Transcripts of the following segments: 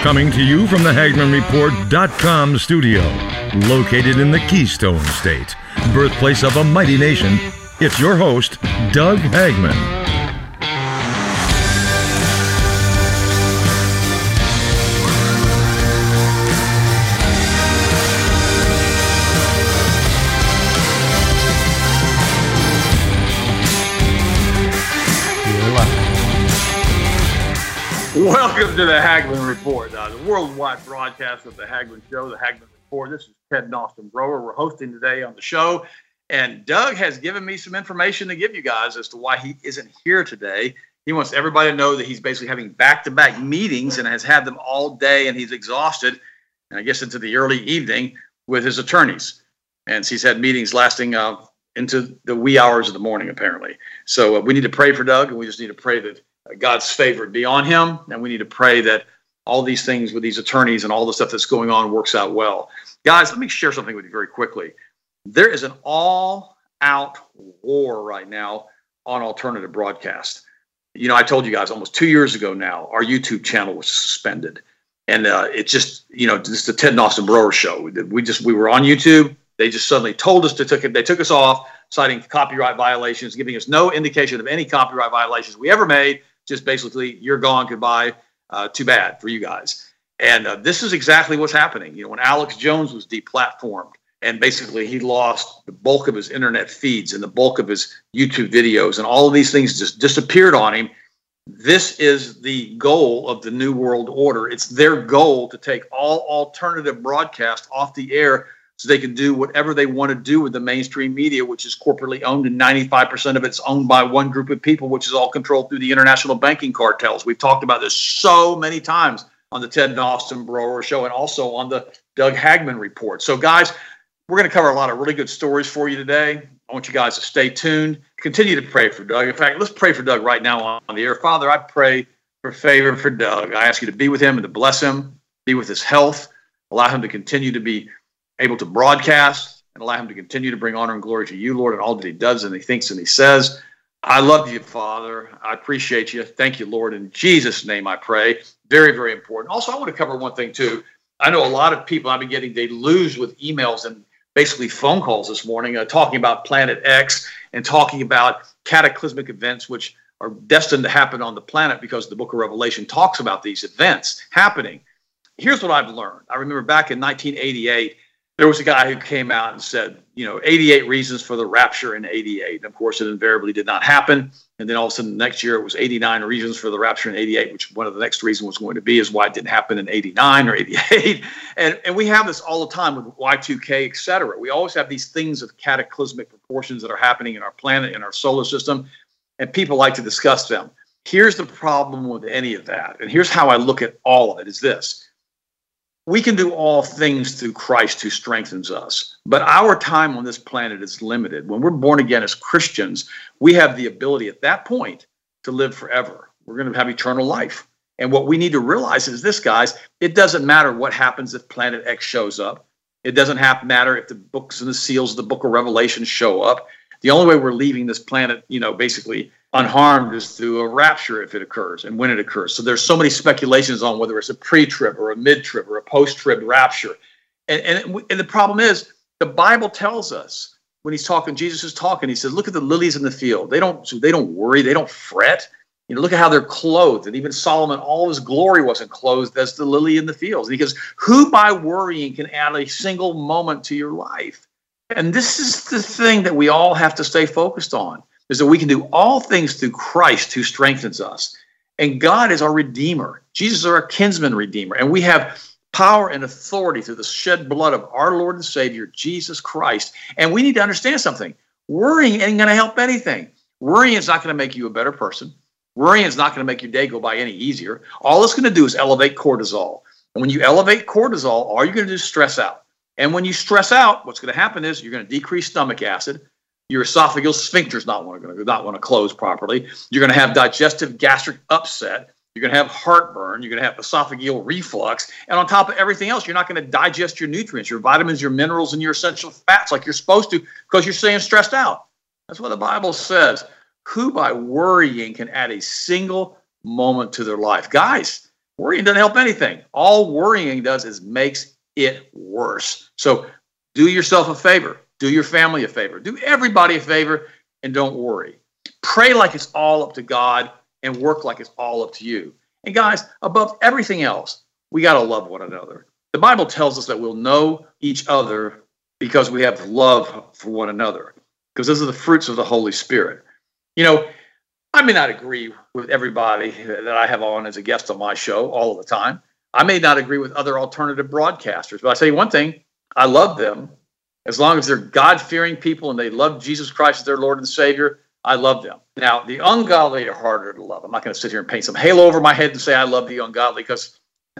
Coming to you from the HagmannReport.com studio, located in the Keystone State, birthplace of a mighty nation, it's your host, Doug Hagmann. Welcome to the Hagmann Report, the worldwide broadcast of the Hagmann Show, the Hagmann Report. This is Ted Nostrom-Brower. We're hosting today on the show, and Doug has given me some information to give you guys as to why he isn't here today. He wants everybody to know that he's basically having back-to-back meetings and has had them all day, and he's exhausted, and I guess into the early evening with his attorneys. And he's had meetings lasting into the wee hours of the morning, apparently. So we need to pray for Doug, and we just need to pray that God's favor be on him, and we need to pray that all these things with these attorneys and all the stuff that's going on works out well. Guys, let me share something with you very quickly. There is an all-out war right now on alternative broadcast. You know, I told you guys almost 2 years ago now, our YouTube channel was suspended. And it's just, you know, just the Ted Nostrom-Brower Show. We were on YouTube. They just suddenly told us they took us off, citing copyright violations, giving us no indication of any copyright violations we ever made. Just basically, you're gone, goodbye, too bad for you guys. And this is exactly what's happening. You know, when Alex Jones was deplatformed and basically he lost the bulk of his internet feeds and the bulk of his YouTube videos and all of these things just disappeared on him, this is the goal of the New World Order. It's their goal to take all alternative broadcast off the air so they can do whatever they want to do with the mainstream media, which is corporately owned, and 95% of it's owned by one group of people, which is all controlled through the international banking cartels. We've talked about this so many times on the Ted Nostrom-Brower Show and also on the Doug Hagmann Report. So, guys, we're going to cover a lot of really good stories for you today. I want you guys to stay tuned. Continue to pray for Doug. In fact, let's pray for Doug right now on the air. Father, I pray for favor for Doug. I ask you to be with him and to bless him, be with his health, allow him to continue to be able to broadcast, and allow him to continue to bring honor and glory to you, Lord, and all that he does and he thinks and he says. I love you, Father. I appreciate you. Thank you, Lord. In Jesus' name I pray. Very, very important. Also, I want to cover one thing, too. I know a lot of people I've been getting deluge with emails and basically phone calls this morning talking about Planet X and talking about cataclysmic events which are destined to happen on the planet because the book of Revelation talks about these events happening. Here's what I've learned. I remember back in 1988, there was a guy who came out and said, 88 reasons for the rapture in 88. And of course, it invariably did not happen. And then all of a sudden, next year, it was 89 reasons for the rapture in 88, which one of the next reasons was going to be is why it didn't happen in 89 or 88. And we have this all the time with Y2K, et cetera. We always have these things of cataclysmic proportions that are happening in our planet, in our solar system, and people like to discuss them. Here's the problem with any of that. And here's how I look at all of it is this. We can do all things through Christ who strengthens us, but our time on this planet is limited. When we're born again as Christians, we have the ability at that point to live forever. We're going to have eternal life. And what we need to realize is this, guys, it doesn't matter what happens if Planet X shows up. It doesn't matter if the books and the seals of the book of Revelation show up. The only way we're leaving this planet, basically unharmed is through a rapture if it occurs and when it occurs. So there's so many speculations on whether it's a pre-trib or a mid-trib or a post-trib rapture. And the problem is the Bible tells us when Jesus is talking, he says, look at the lilies in the field. They don't worry. They don't fret. Look at how they're clothed. And even Solomon, all of his glory wasn't clothed as the lily in the fields. And he goes, who by worrying can add a single moment to your life? And this is the thing that we all have to stay focused on, is that we can do all things through Christ who strengthens us. And God is our Redeemer. Jesus is our kinsman Redeemer. And we have power and authority through the shed blood of our Lord and Savior, Jesus Christ. And we need to understand something. Worrying ain't going to help anything. Worrying is not going to make you a better person. Worrying is not going to make your day go by any easier. All it's going to do is elevate cortisol. And when you elevate cortisol, all you're going to do is stress out. And when you stress out, what's going to happen is you're going to decrease stomach acid. Your esophageal sphincter is not going to close properly. You're going to have digestive gastric upset. You're going to have heartburn. You're going to have esophageal reflux. And on top of everything else, you're not going to digest your nutrients, your vitamins, your minerals, and your essential fats like you're supposed to because you're staying stressed out. That's what the Bible says. Who by worrying can add a single moment to their life? Guys, Worrying doesn't help anything. All worrying does is makes it worse. So do yourself a favor. Do your family a favor. Do everybody a favor, and don't worry. Pray like it's all up to God and work like it's all up to you. And guys, above everything else, we got to love one another. The Bible tells us that we'll know each other because we have love for one another, because those are the fruits of the Holy Spirit. You know, I may not agree with everybody that I have on as a guest on my show all of the time. I may not agree with other alternative broadcasters, but I tell you one thing, I love them. As long as they're God-fearing people and they love Jesus Christ as their Lord and Savior, I love them. Now, the ungodly are harder to love. I'm not going to sit here and paint some halo over my head and say I love the ungodly, because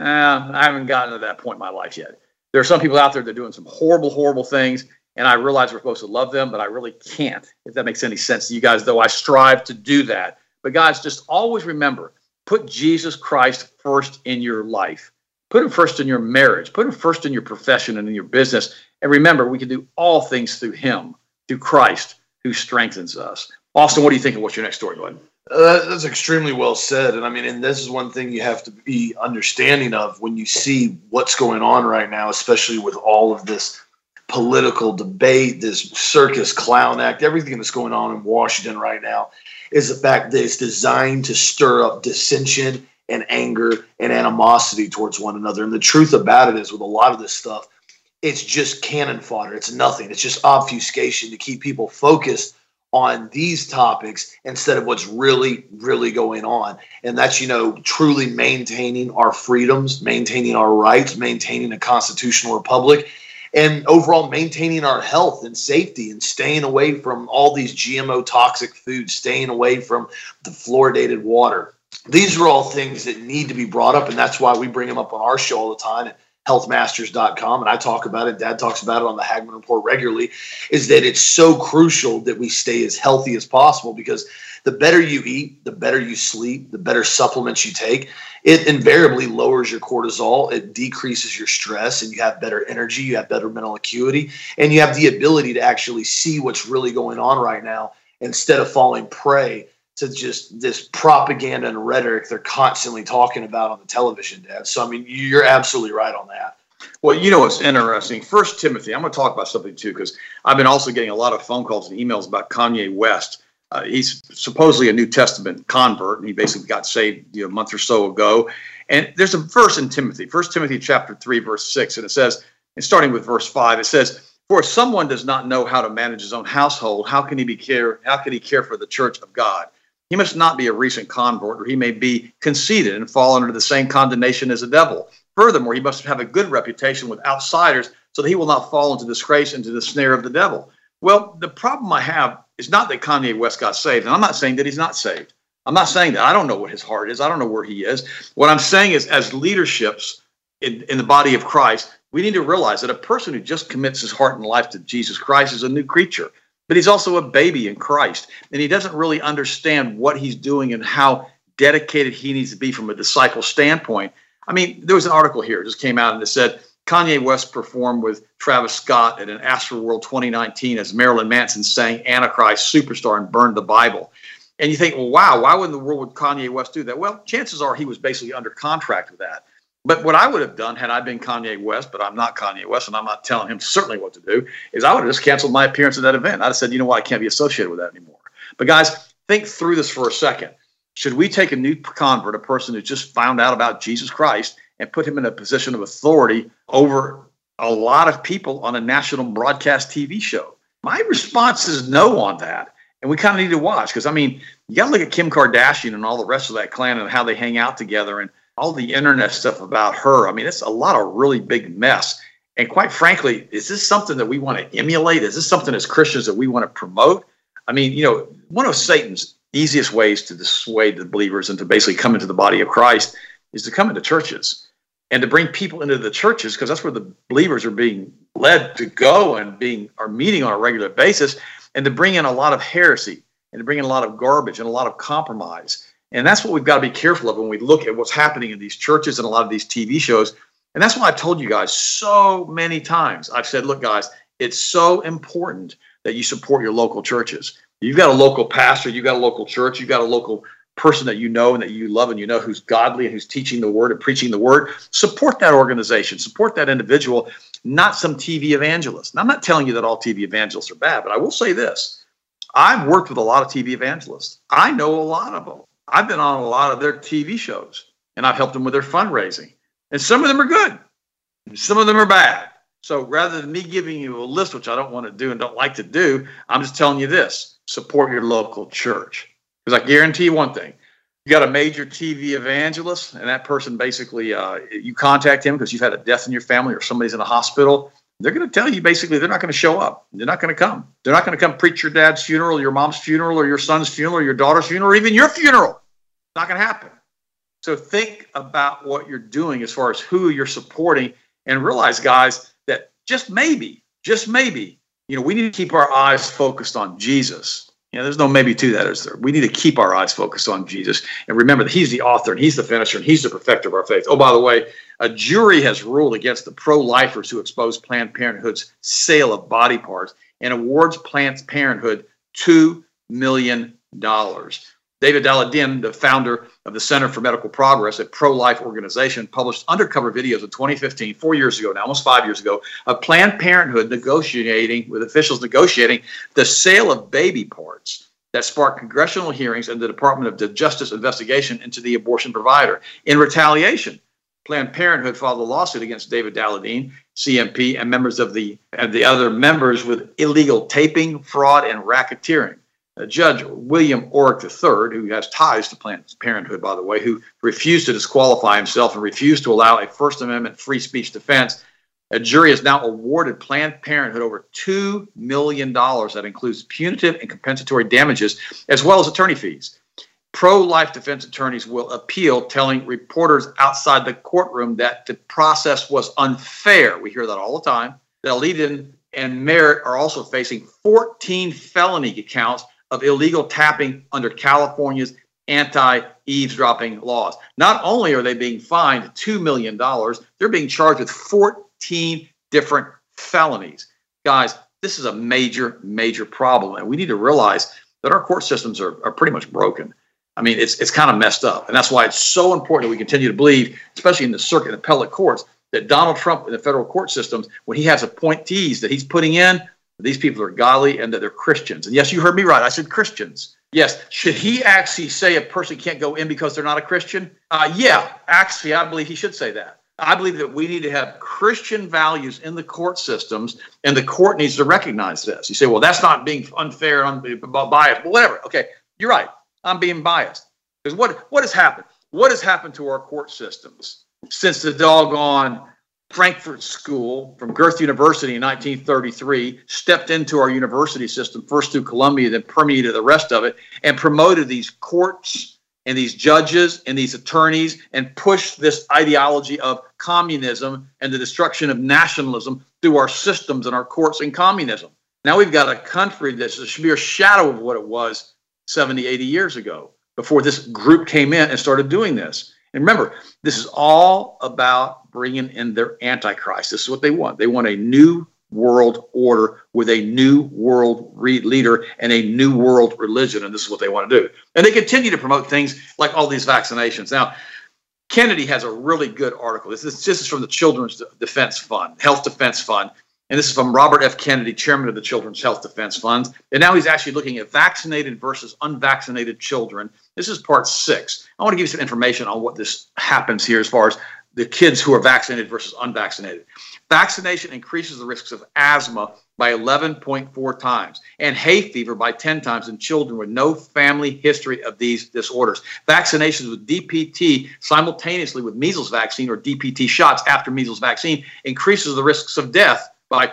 I haven't gotten to that point in my life yet. There are some people out there that are doing some horrible, horrible things, and I realize we're supposed to love them, but I really can't, if that makes any sense to you guys, though I strive to do that. But guys, just always remember, put Jesus Christ first in your life. Put him first in your marriage. Put him first in your profession and in your business. And remember, we can do all things through him, through Christ, who strengthens us. Austin, what do you think of what's your next story, bud? That's extremely well said. And I mean, and this is one thing you have to be understanding of when you see what's going on right now, especially with all of this political debate, this circus clown act, everything that's going on in Washington right now, is the fact that it's designed to stir up dissension and anger and animosity towards one another. And the truth about it is, with a lot of this stuff, it's just cannon fodder. It's nothing. It's just obfuscation to keep people focused on these topics instead of what's really, really going on. And that's, truly maintaining our freedoms, maintaining our rights, maintaining a constitutional republic, and overall maintaining our health and safety and staying away from all these GMO toxic foods, staying away from the fluoridated water. These are all things that need to be brought up, and that's why we bring them up on our show all the time at healthmasters.com, and I talk about it, Dad talks about it on the Hagman Report regularly, is that it's so crucial that we stay as healthy as possible, because the better you eat, the better you sleep, the better supplements you take, it invariably lowers your cortisol, it decreases your stress, and you have better energy, you have better mental acuity, and you have the ability to actually see what's really going on right now instead of falling prey to just this propaganda and rhetoric they're constantly talking about on the television, Dad. So, I mean, you're absolutely right on that. Well, you know what's interesting? 1 Timothy, I'm going to talk about something too, because I've been also getting a lot of phone calls and emails about Kanye West. He's supposedly a New Testament convert, and he basically got saved a month or so ago. And there's a verse in Timothy, 1 Timothy chapter 3, verse 6, and it says, and starting with verse 5, it says, "For if someone does not know how to manage his own household, how can he care for the church of God? He must not be a recent convert, or he may be conceited and fall under the same condemnation as the devil. Furthermore, he must have a good reputation with outsiders, so that he will not fall into disgrace, into the snare of the devil." Well, the problem I have is not that Kanye West got saved, and I'm not saying that he's not saved. I'm not saying that. I don't know what his heart is. I don't know where he is. What I'm saying is, as leaderships in the body of Christ, we need to realize that a person who just commits his heart and life to Jesus Christ is a new creature. But he's also a baby in Christ, and he doesn't really understand what he's doing and how dedicated he needs to be from a disciple standpoint. I mean, there was an article here, it just came out, and it said Kanye West performed with Travis Scott at an Astroworld 2019 as Marilyn Manson sang Antichrist Superstar and burned the Bible. And you think, well, wow, why in the world would Kanye West do that? Well, chances are he was basically under contract with that. But what I would have done had I been Kanye West, but I'm not Kanye West, and I'm not telling him certainly what to do, is I would have just canceled my appearance at that event. I'd have said, you know what, I can't be associated with that anymore. But guys, think through this for a second. Should we take a new convert, a person who just found out about Jesus Christ, and put him in a position of authority over a lot of people on a national broadcast TV show? My response is no on that. And we kind of need to watch, because, I mean, you got to look at Kim Kardashian and all the rest of that clan and how they hang out together and all the internet stuff about her. I mean, it's a lot of really big mess. And quite frankly, is this something that we want to emulate? Is this something as Christians that we want to promote? I mean, one of Satan's easiest ways to dissuade the believers and to basically come into the body of Christ is to come into churches and to bring people into the churches, because that's where the believers are being led to go and are meeting on a regular basis, and to bring in a lot of heresy and to bring in a lot of garbage and a lot of compromise. And that's what we've got to be careful of when we look at what's happening in these churches and a lot of these TV shows. And that's why I've told you guys so many times. I've said, look, guys, it's so important that you support your local churches. You've got a local pastor, you've got a local church, you've got a local person that you know and that you love and you know who's godly and who's teaching the word and preaching the word. Support that organization. Support that individual, not some TV evangelist. And I'm not telling you that all TV evangelists are bad, but I will say this. I've worked with a lot of TV evangelists. I know a lot of them. I've been on a lot of their TV shows, and I've helped them with their fundraising. And some of them are good. And some of them are bad. So rather than me giving you a list, which I don't want to do and don't like to do, I'm just telling you this. Support your local church. Because I guarantee you one thing. You got a major TV evangelist, and that person basically, you contact him because you've had a death in your family or somebody's in a hospital. They're going to tell you basically they're not going to show up. They're not going to come. They're not going to come preach your dad's funeral, your mom's funeral, or your son's funeral, or your daughter's funeral, or even your funeral. It's not going to happen. So think about what you're doing as far as who you're supporting, and realize, guys, that just maybe, we need to keep our eyes focused on Jesus. There's no maybe to that, is there? We need to keep our eyes focused on Jesus and remember that he's the author and he's the finisher and he's the perfecter of our faith. Oh, by the way, a jury has ruled against the pro-lifers who exposed Planned Parenthood's sale of body parts and awards Planned Parenthood $2 million. David Dalladin, the founder of the Center for Medical Progress, a pro-life organization, published undercover videos in 2015, 4 years ago now, almost 5 years ago, of Planned Parenthood negotiating with officials negotiating the sale of baby parts that sparked congressional hearings and the Department of Justice investigation into the abortion provider. In retaliation, Planned Parenthood filed a lawsuit against David Dalladin, CMP, and members of the other members with illegal taping, fraud, and racketeering. Judge William Orrick III, who has ties to Planned Parenthood, by the way, who refused to disqualify himself and refused to allow a First Amendment free speech defense. A jury has now awarded Planned Parenthood over $2 million. That includes punitive and compensatory damages, as well as attorney fees. Pro-life defense attorneys will appeal, telling reporters outside the courtroom that the process was unfair. We hear that all the time. That Dalladin and Merritt are also facing 14 felony counts of illegal tapping under California's anti-eavesdropping laws. Not only are they being fined $2 million, they're being charged with 14 different felonies. Guys, this is a major, major problem, and we need to realize that our court systems are pretty much broken. I mean, it's kind of messed up, and that's why it's so important that we continue to believe, especially in the circuit and appellate courts, that Donald Trump in the federal court systems, when he has appointees that he's putting in, these people are godly and that they're Christians. And yes, you heard me right. I said Christians. Yes. Should he actually say a person can't go in because they're not a Christian? Yeah, actually, I believe he should say that. I believe that we need to have Christian values in the court systems, and the court needs to recognize this. You say, well, that's not being unfair, biased, but whatever. Okay, you're right. I'm being biased. Because what has happened? What has happened to our court systems since the doggone Frankfurt School from Goethe University in 1933 stepped into our university system, first through Columbia, then permeated the rest of it, and promoted these courts and these judges and these attorneys and pushed this ideology of communism and the destruction of nationalism through our systems and our courts and communism. Now we've got a country that's a mere shadow of what it was 70, 80 years ago before this group came in and started doing this. And remember, this is all about bringing in their Antichrist. This is what they want. They want a new world order with a new world leader and a new world religion, and this is what they want to do. And they continue to promote things like all these vaccinations. Now, Kennedy has a really good article. This is from the Children's Defense Fund, Health Defense Fund, and this is from Robert F. Kennedy, chairman of the Children's Health Defense Fund. And now he's actually looking at vaccinated versus unvaccinated children. This is part 6. I want to give you some information on what this happens here as far as the kids who are vaccinated versus unvaccinated. Vaccination increases the risks of asthma by 11.4 times and hay fever by 10 times in children with no family history of these disorders. Vaccinations with DPT simultaneously with measles vaccine or DPT shots after measles vaccine increases the risks of death by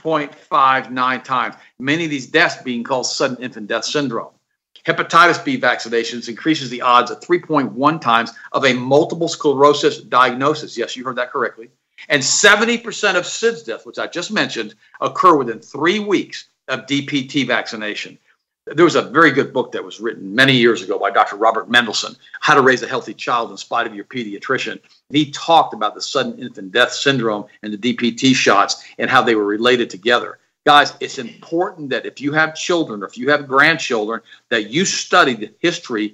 2.59 times. Many of these deaths being called sudden infant death syndrome. Hepatitis B vaccinations increases the odds of 3.1 times of a multiple sclerosis diagnosis. Yes, you heard that correctly. And 70% of SIDS deaths, which I just mentioned, occur within 3 weeks of DPT vaccination. There was a very good book that was written many years ago by Dr. Robert Mendelsohn, How to Raise a Healthy Child in Spite of Your Pediatrician. And he talked about the sudden infant death syndrome and the DPT shots and how they were related together. Guys, it's important that if you have children or if you have grandchildren, that you study the history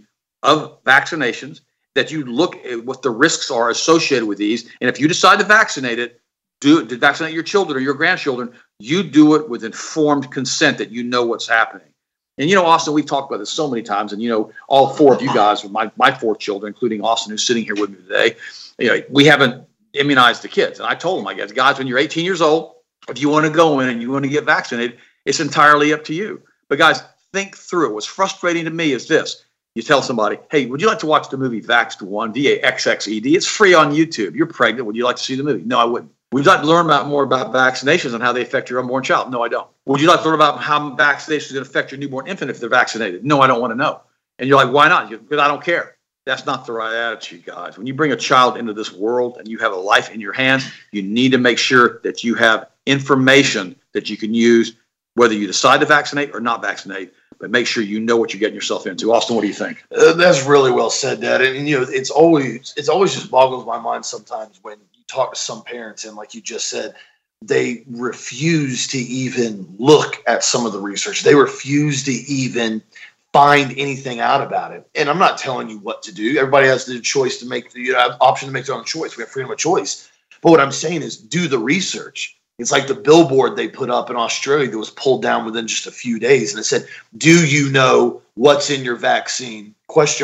of vaccinations, that you look at what the risks are associated with these. And if you decide to vaccinate it, to vaccinate your children or your grandchildren, you do it with informed consent that you know what's happening. And, Austin, we've talked about this so many times. And, all four of you guys, my four children, including Austin, who's sitting here with me today, we haven't immunized the kids. And I told them, I guess, guys, when you're 18 years old, if you want to go in and you want to get vaccinated, it's entirely up to you. But, guys, think through it. What's frustrating to me is this. You tell somebody, hey, would you like to watch the movie Vaxxed 1, VAXXED? It's free on YouTube. You're pregnant. Would you like to see the movie? No, I wouldn't. Would you like to learn more about vaccinations and how they affect your unborn child? No, I don't. Would you like to learn about how vaccinations are going to affect your newborn infant if they're vaccinated? No, I don't want to know. And you're like, why not? Because I don't care. That's not the right attitude, guys. When you bring a child into this world and you have a life in your hands, you need to make sure that you have information that you can use, whether you decide to vaccinate or not vaccinate. But make sure you know what you're getting yourself into. Austin, what do you think? That's really well said, Dad. And it's always just boggles my mind sometimes when you talk to some parents and, like you just said, they refuse to even look at some of the research. They refuse to even find anything out about it. And I'm not telling you what to do. Everybody has the choice to make the option to make their own choice. We have freedom of choice. But what I'm saying is, do the research. It's like the billboard they put up in Australia that was pulled down within just a few days. And it said, do you know what's in your vaccine? ?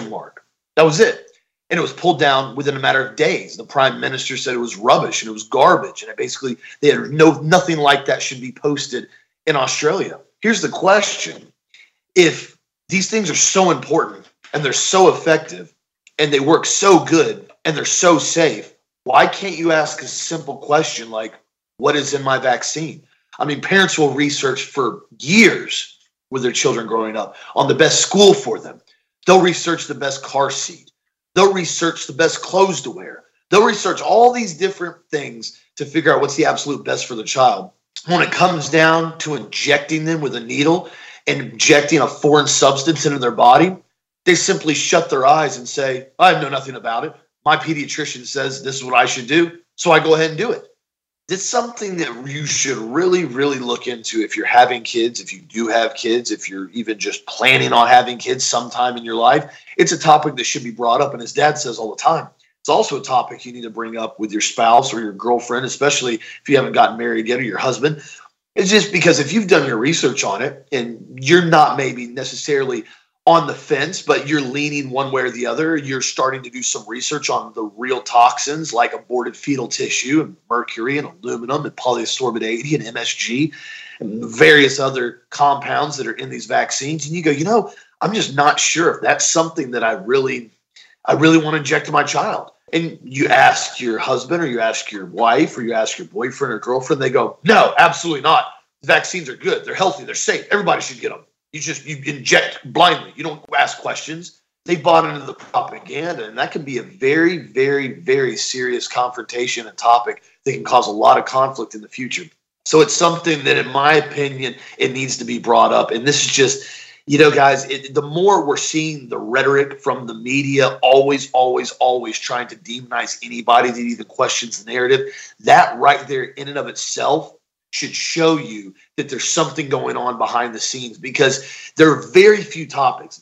That was it. And it was pulled down within a matter of days. The prime minister said it was rubbish and it was garbage. And they had nothing like that should be posted in Australia. Here's the question. If these things are so important and they're so effective and they work so good and they're so safe, why can't you ask a simple question like, what is in my vaccine? I mean, parents will research for years with their children growing up on the best school for them. They'll research the best car seat. They'll research the best clothes to wear. They'll research all these different things to figure out what's the absolute best for the child. When it comes down to injecting them with a needle and injecting a foreign substance into their body, they simply shut their eyes and say, I know nothing about it. My pediatrician says this is what I should do, so I go ahead and do it. It's something that you should really, really look into if you're having kids, if you do have kids, if you're even just planning on having kids sometime in your life. It's a topic that should be brought up. And as Dad says all the time, it's also a topic you need to bring up with your spouse or your girlfriend, especially if you haven't gotten married yet, or your husband. It's just because if you've done your research on it and you're not maybe necessarily on the fence, but you're leaning one way or the other, you're starting to do some research on the real toxins like aborted fetal tissue and mercury and aluminum and polyascorbate 80 and MSG and various other compounds that are in these vaccines. And you go, I'm just not sure if that's something that I really want to inject to my child. And you ask your husband or you ask your wife or you ask your boyfriend or girlfriend, they go, no, absolutely not. The vaccines are good. They're healthy. They're safe. Everybody should get them. You inject blindly. You don't ask questions. They bought into the propaganda, and that can be a very, very, very serious confrontation and topic that can cause a lot of conflict in the future. So it's something that, in my opinion, it needs to be brought up. And this is just, guys, the more we're seeing the rhetoric from the media, always trying to demonize anybody that even questions the narrative, that right there in and of itself should show you that there's something going on behind the scenes, because there are very few topics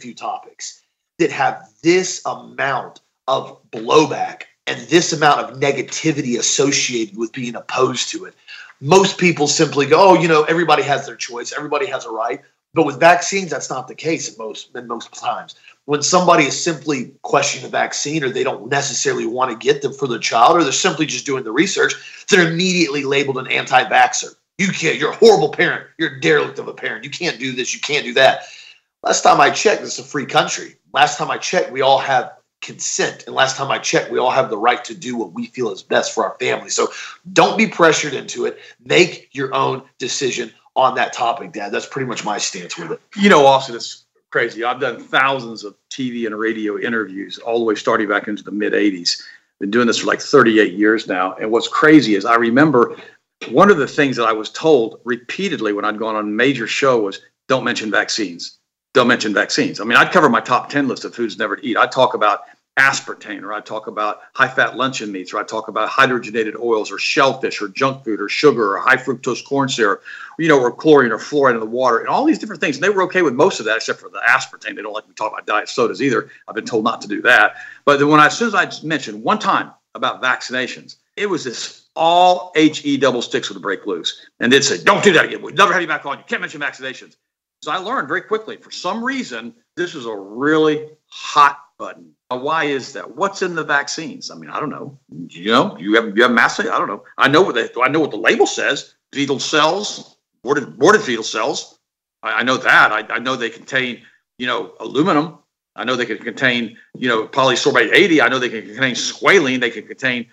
that have this amount of blowback and this amount of negativity associated with being opposed to it. Most people simply go, everybody has their choice. Everybody has a right. But with vaccines, that's not the case in most times. When somebody is simply questioning the vaccine, or they don't necessarily want to get them for their child, or they're simply just doing the research, they're immediately labeled an anti-vaxxer. You're a horrible parent. You're a derelict of a parent. You can't do this. You can't do that. Last time I checked, this is a free country. Last time I checked, we all have consent. And last time I checked, we all have the right to do what we feel is best for our family. So don't be pressured into it. Make your own decision on that topic, Dad. That's pretty much my stance with it. Austin, it's crazy. I've done thousands of TV and radio interviews all the way starting back into the mid-'80s. Been doing this for like 38 years now. And what's crazy is I remember one of the things that I was told repeatedly when I'd gone on a major show was, don't mention vaccines. Don't mention vaccines. I mean, I'd cover my top 10 list of foods never to eat. I'd talk about aspartame, or I talk about high-fat luncheon meats, or I talk about hydrogenated oils, or shellfish, or junk food, or sugar, or high fructose corn syrup, or chlorine or fluoride in the water, and all these different things. And they were okay with most of that, except for the aspartame. They don't like me talk about diet sodas either. I've been told not to do that. But then as soon as I mentioned one time about vaccinations, it was this all HE double sticks would break loose, and they'd say, "Don't do that again. We'll never have you back on. You can't mention vaccinations." So I learned very quickly, for some reason, this is a really hot button. Now, why is that? What's in the vaccines? I mean, I don't know. You have massive. I don't know. I know what the label says. Fetal cells, aborted fetal cells. I know that. I know they contain, aluminum. I know they can contain, polysorbate 80. I know they can contain squalene. They can contain,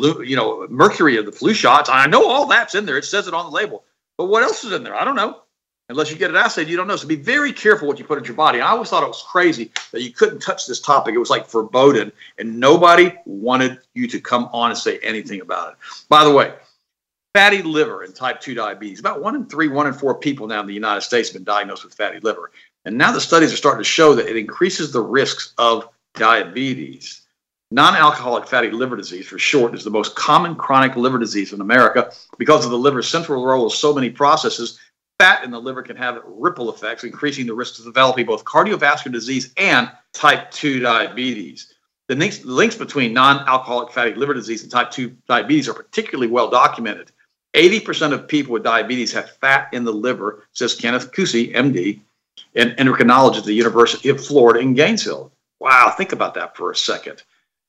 mercury of the flu shots. I know all that's in there. It says it on the label. But what else is in there? I don't know. Unless you get it assayed, you don't know. So be very careful what you put in your body. I always thought it was crazy that you couldn't touch this topic. It was like forbidden, and nobody wanted you to come on and say anything about it. By the way, fatty liver and type 2 diabetes. About 1 in 3, 1 in 4 people now in the United States have been diagnosed with fatty liver. And now the studies are starting to show that it increases the risks of diabetes. Non-alcoholic fatty liver disease, for short, is the most common chronic liver disease in America because of the liver's central role in so many processes. Fat in the liver can have ripple effects, increasing the risk of developing both cardiovascular disease and type 2 diabetes. The links between non-alcoholic fatty liver disease and type 2 diabetes are particularly well documented. 80% of people with diabetes have fat in the liver, says Kenneth Cusi, MD, an endocrinologist at the University of Florida in Gainesville. Wow, think about that for a second.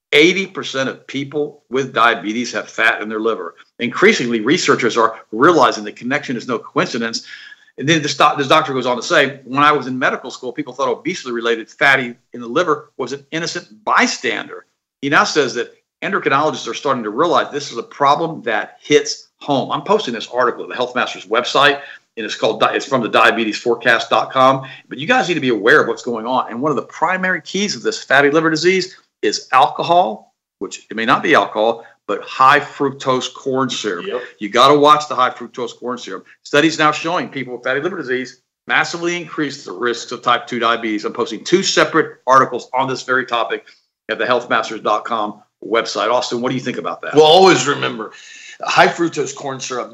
80% of people with diabetes have fat in their liver. Increasingly, researchers are realizing the connection is no coincidence. And then this doctor goes on to say, when I was in medical school, people thought obesity-related fatty in the liver was an innocent bystander. He now says that endocrinologists are starting to realize this is a problem that hits home. I'm posting this article at the Health Masters website, and it's from the diabetesforecast.com. But you guys need to be aware of what's going on. And one of the primary keys of this fatty liver disease is alcohol, which it may not be alcohol, but high fructose corn syrup. Yep. You got to watch the high fructose corn syrup. Studies now showing people with fatty liver disease massively increase the risks of type 2 diabetes. I'm posting 2 separate articles on this very topic at the healthmasters.com website. Austin, what do you think about that? Well, always remember, high fructose corn syrup,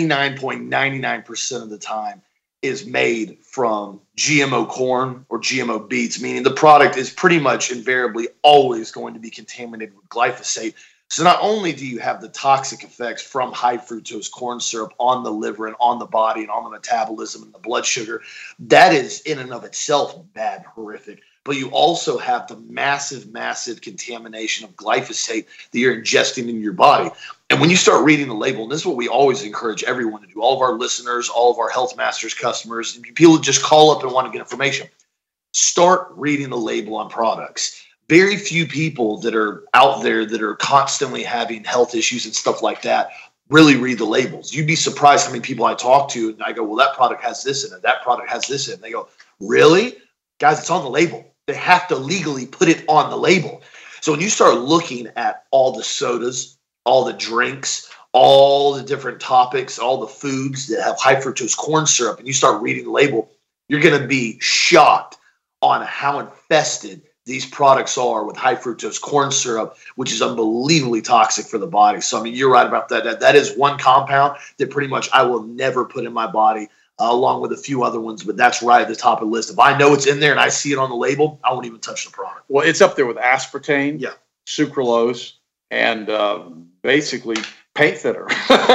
99.99% of the time, is made from GMO corn or GMO beets, meaning the product is pretty much invariably always going to be contaminated with glyphosate. So not only do you have the toxic effects from high fructose corn syrup on the liver and on the body and on the metabolism and the blood sugar, that is in and of itself bad, horrific. But you also have the massive, massive contamination of glyphosate that you're ingesting in your body. And when you start reading the label, and this is what we always encourage everyone to do, all of our listeners, all of our Health Masters customers, people just call up and want to get information. Start reading the label on products. Very few people that are out there that are constantly having health issues and stuff like that really read the labels. You'd be surprised how many people I talk to, and I go, well, that product has this in it, that product has this in it. And they go, really? Guys, it's on the label. They have to legally put it on the label. So when you start looking at all the sodas, all the drinks, all the different topics, all the foods that have high fructose corn syrup, and you start reading the label, you're going to be shocked on how infested these products are with high fructose corn syrup, which is unbelievably toxic for the body. So, I mean, you're right about that. That is one compound that pretty much I will never put in my body, along with a few other ones, but that's right at the top of the list. If I know it's in there and I see it on the label, I won't even touch the product. Well, it's up there with aspartame, sucralose, and basically paint thinner.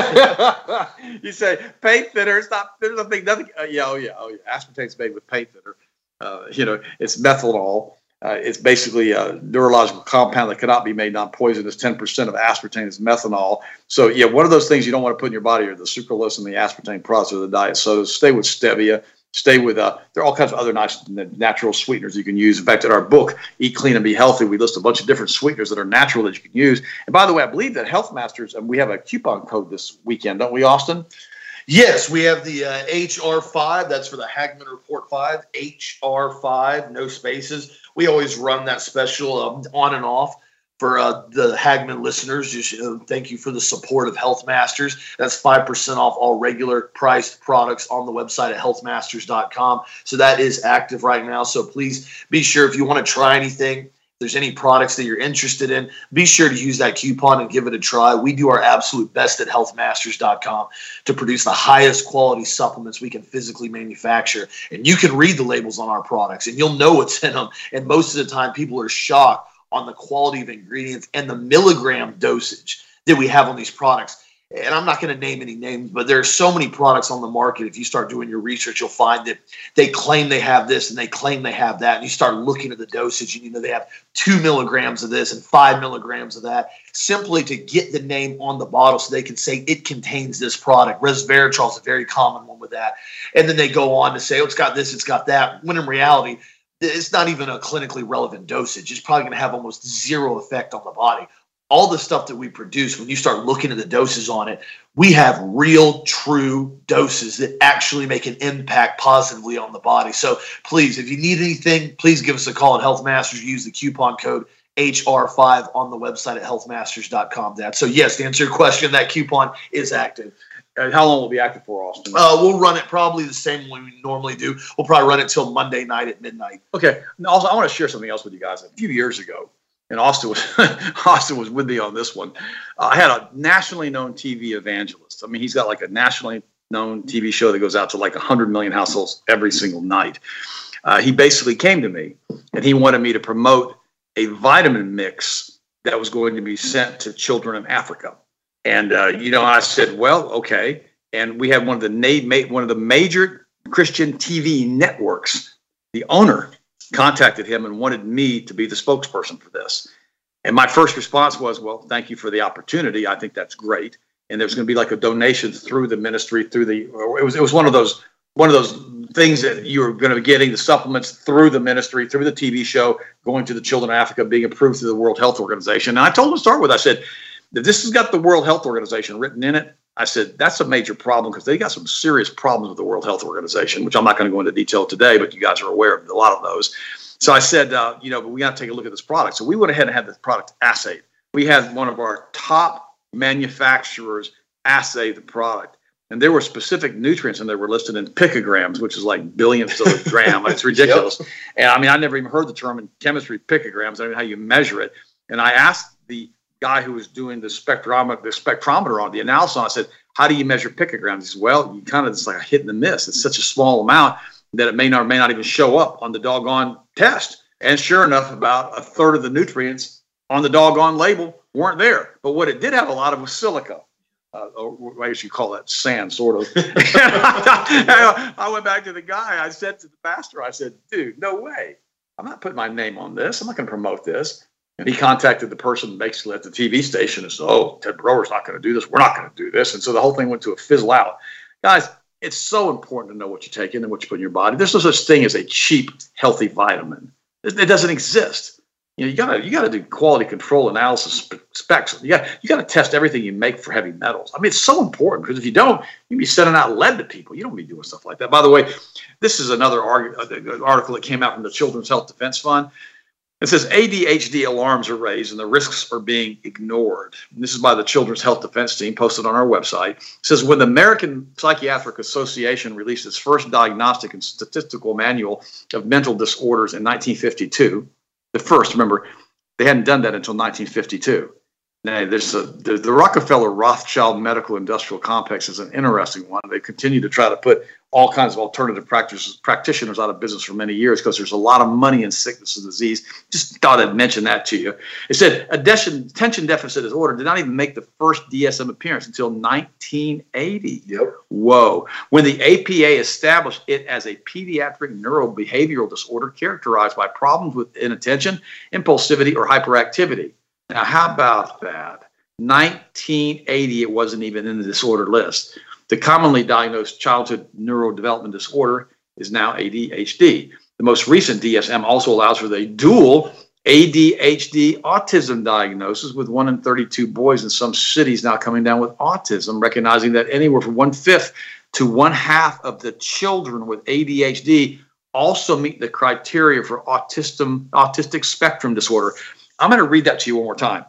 You say paint thinner, it's not, there's nothing. Aspartame's made with paint thinner. It's methanol. It's basically a neurological compound that cannot be made non-poisonous. 10% of aspartame is methanol. So, one of those things you don't want to put in your body are the sucralose and the aspartame products or the diet sodas. Stay with stevia. Stay with, there are all kinds of other nice natural sweeteners you can use. In fact, in our book, Eat Clean and Be Healthy, we list a bunch of different sweeteners that are natural that you can use. And by the way, I believe that Health Masters, and we have a coupon code this weekend, don't we, Austin? Yes, we have the HR5. That's for the Hagman Report 5. HR5, no spaces. We always run that special on and off for the Hagman listeners. Just thank you for the support of Health Masters. That's 5% off all regular priced products on the website at healthmasters.com. So that is active right now. So please be sure if you want to try anything, there's any products that you're interested in, be sure to use that coupon and give it a try. We do our absolute best at healthmasters.com to produce the highest quality supplements we can physically manufacture. And you can read the labels on our products and you'll know what's in them. And most of the time people are shocked on the quality of ingredients and the milligram dosage that we have on these products. And I'm not going to name any names, but there are so many products on the market. If you start doing your research, you'll find that they claim they have this and they claim they have that. And you start looking at the dosage and they have 2 milligrams of this and 5 milligrams of that, simply to get the name on the bottle so they can say it contains this product. Resveratrol is a very common one with that. And then they go on to say, oh, it's got this, it's got that. When in reality, it's not even a clinically relevant dosage. It's probably going to have almost zero effect on the body. All the stuff that we produce, when you start looking at the doses on it, we have real, true doses that actually make an impact positively on the body. So please, if you need anything, please give us a call at Health Masters. Use the coupon code HR5 on the website at healthmasters.com. So yes, to answer your question, that coupon is active. How long will it be active for, Austin? We'll run it probably the same way we normally do. We'll probably run it till Monday night at midnight. Okay. Also, I want to share something else with you guys. A few years ago, and Austin was with me on this one. I had a nationally known TV evangelist. I mean, he's got like a nationally known TV show that goes out to like 100 million households every single night. He basically came to me and he wanted me to promote a vitamin mix that was going to be sent to children in Africa. And I said, well, okay. And we had one of the major Christian TV networks. The owner contacted him and wanted me to be the spokesperson for this. And my first response was, well, thank you for the opportunity. I think that's great. And there's going to be like a donation through the ministry, it was one of those things that you were going to be getting the supplements through the ministry, through the TV show, going to the children of Africa, being approved through the World Health Organization. And I told him to start with, I said, if this has got the World Health Organization written in it, I said, that's a major problem because they got some serious problems with the World Health Organization, which I'm not going to go into detail today, but you guys are aware of a lot of those. So I said, but we got to take a look at this product. So we went ahead and had this product assayed. We had one of our top manufacturers assay the product. And there were specific nutrients and they were listed in picograms, which is like billionths of a gram. It's ridiculous. Yep. And I mean, I never even heard the term in chemistry, picograms. I don't know how you measure it. And I asked the guy who was doing the spectrometer on the analysis on, I said, how do you measure picograms? He said, well, you kind of, it's like a hit and a miss. It's such a small amount that it may not even show up on the doggone test. And sure enough, about a third of the nutrients on the doggone label weren't there. But what it did have a lot of was silica. Or I guess you call that sand, sort of. I went back to the guy. I said to the pastor, I said, dude, no way. I'm not putting my name on this. I'm not going to promote this. And he contacted the person basically at the TV station and said, oh, Ted Brower's not going to do this. We're not going to do this. And so the whole thing went to a fizzle out. Guys, it's so important to know what you take in and what you put in your body. There's no such thing as a cheap, healthy vitamin. It doesn't exist. You got to do quality control analysis specs. You got to test everything you make for heavy metals. I mean, it's so important because if you don't, you'll be sending out lead to people. You don't be doing stuff like that. By the way, this is another article that came out from the Children's Health Defense Fund. It says ADHD alarms are raised and the risks are being ignored. And this is by the Children's Health Defense Team, posted on our website. It says when the American Psychiatric Association released its first diagnostic and statistical manual of mental disorders in 1952, the first, remember, they hadn't done that until 1952. Now, there's the Rockefeller Rothschild Medical Industrial Complex is an interesting one. They continue to try to put all kinds of alternative practitioners out of business for many years because there's a lot of money in sickness and disease. Just thought I'd mention that to you. It said attention deficit disorder did not even make the first DSM appearance until 1980. Yep. Whoa. When the APA established it as a pediatric neurobehavioral disorder characterized by problems with inattention, impulsivity, or hyperactivity. Now, how about that? 1980, it wasn't even in the disorder list. The commonly diagnosed childhood neurodevelopment disorder is now ADHD. The most recent DSM also allows for the dual ADHD autism diagnosis, with 1 in 32 boys in some cities now coming down with autism, recognizing that anywhere from 1/5 to 1/2 of the children with ADHD also meet the criteria for autistic spectrum disorder. I'm going to read that to you one more time.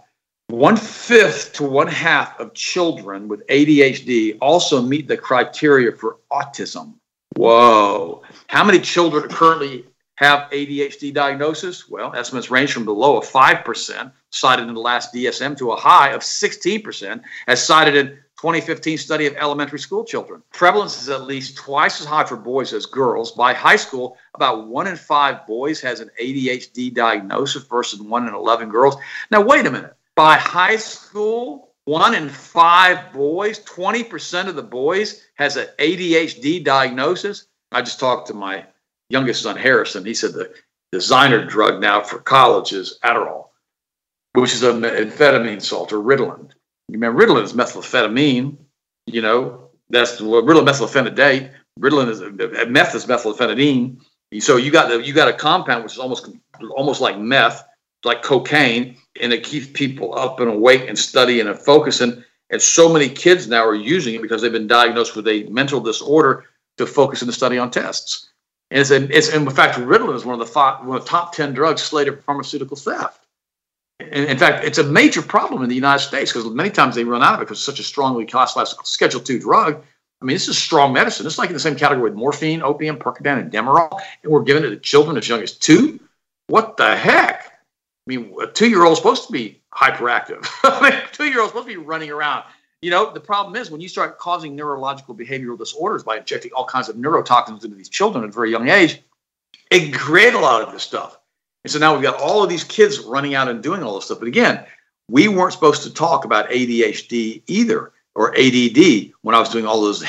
1/5 to 1/2 of children with ADHD also meet the criteria for autism. Whoa. How many children currently have ADHD diagnosis? Well, estimates range from the low of 5%, cited in the last DSM, to a high of 16%, as cited in 2015 study of elementary school children. Prevalence is at least twice as high for boys as girls. By high school, about 1 in 5 boys has an ADHD diagnosis versus 1 in 11 girls. Now, wait a minute. By high school, 1 in 5 boys, 20% of the boys has an ADHD diagnosis. I just talked to my youngest son, Harrison. He said the designer drug now for college is Adderall, which is an amphetamine salt, or Ritalin. You remember, Ritalin is methamphetamine. You know, that's Ritalin methylphenidate. Ritalin is meth is methylphenidine. So you got a compound which is almost like meth, like cocaine, and it keeps people up and awake and studying and focusing. And so many kids now are using it because they've been diagnosed with a mental disorder to focus and study on tests. And it's in fact, Ritalin is one of the top 10 drugs slated for pharmaceutical theft. In fact, it's a major problem in the United States because many times they run out of it because it's such a strongly classified Schedule II drug. I mean, this is strong medicine. It's like in the same category with morphine, opium, Percodan, and Demerol, and we're giving it to children as young as 2. What the heck? I mean, a 2-year-old is supposed to be hyperactive. I mean, a 2-year-old is supposed to be running around. You know, the problem is when you start causing neurological behavioral disorders by injecting all kinds of neurotoxins into these children at a very young age, it can create a lot of this stuff. And so now we've got all of these kids running out and doing all this stuff. But again, we weren't supposed to talk about ADHD either, or ADD, when I was doing all those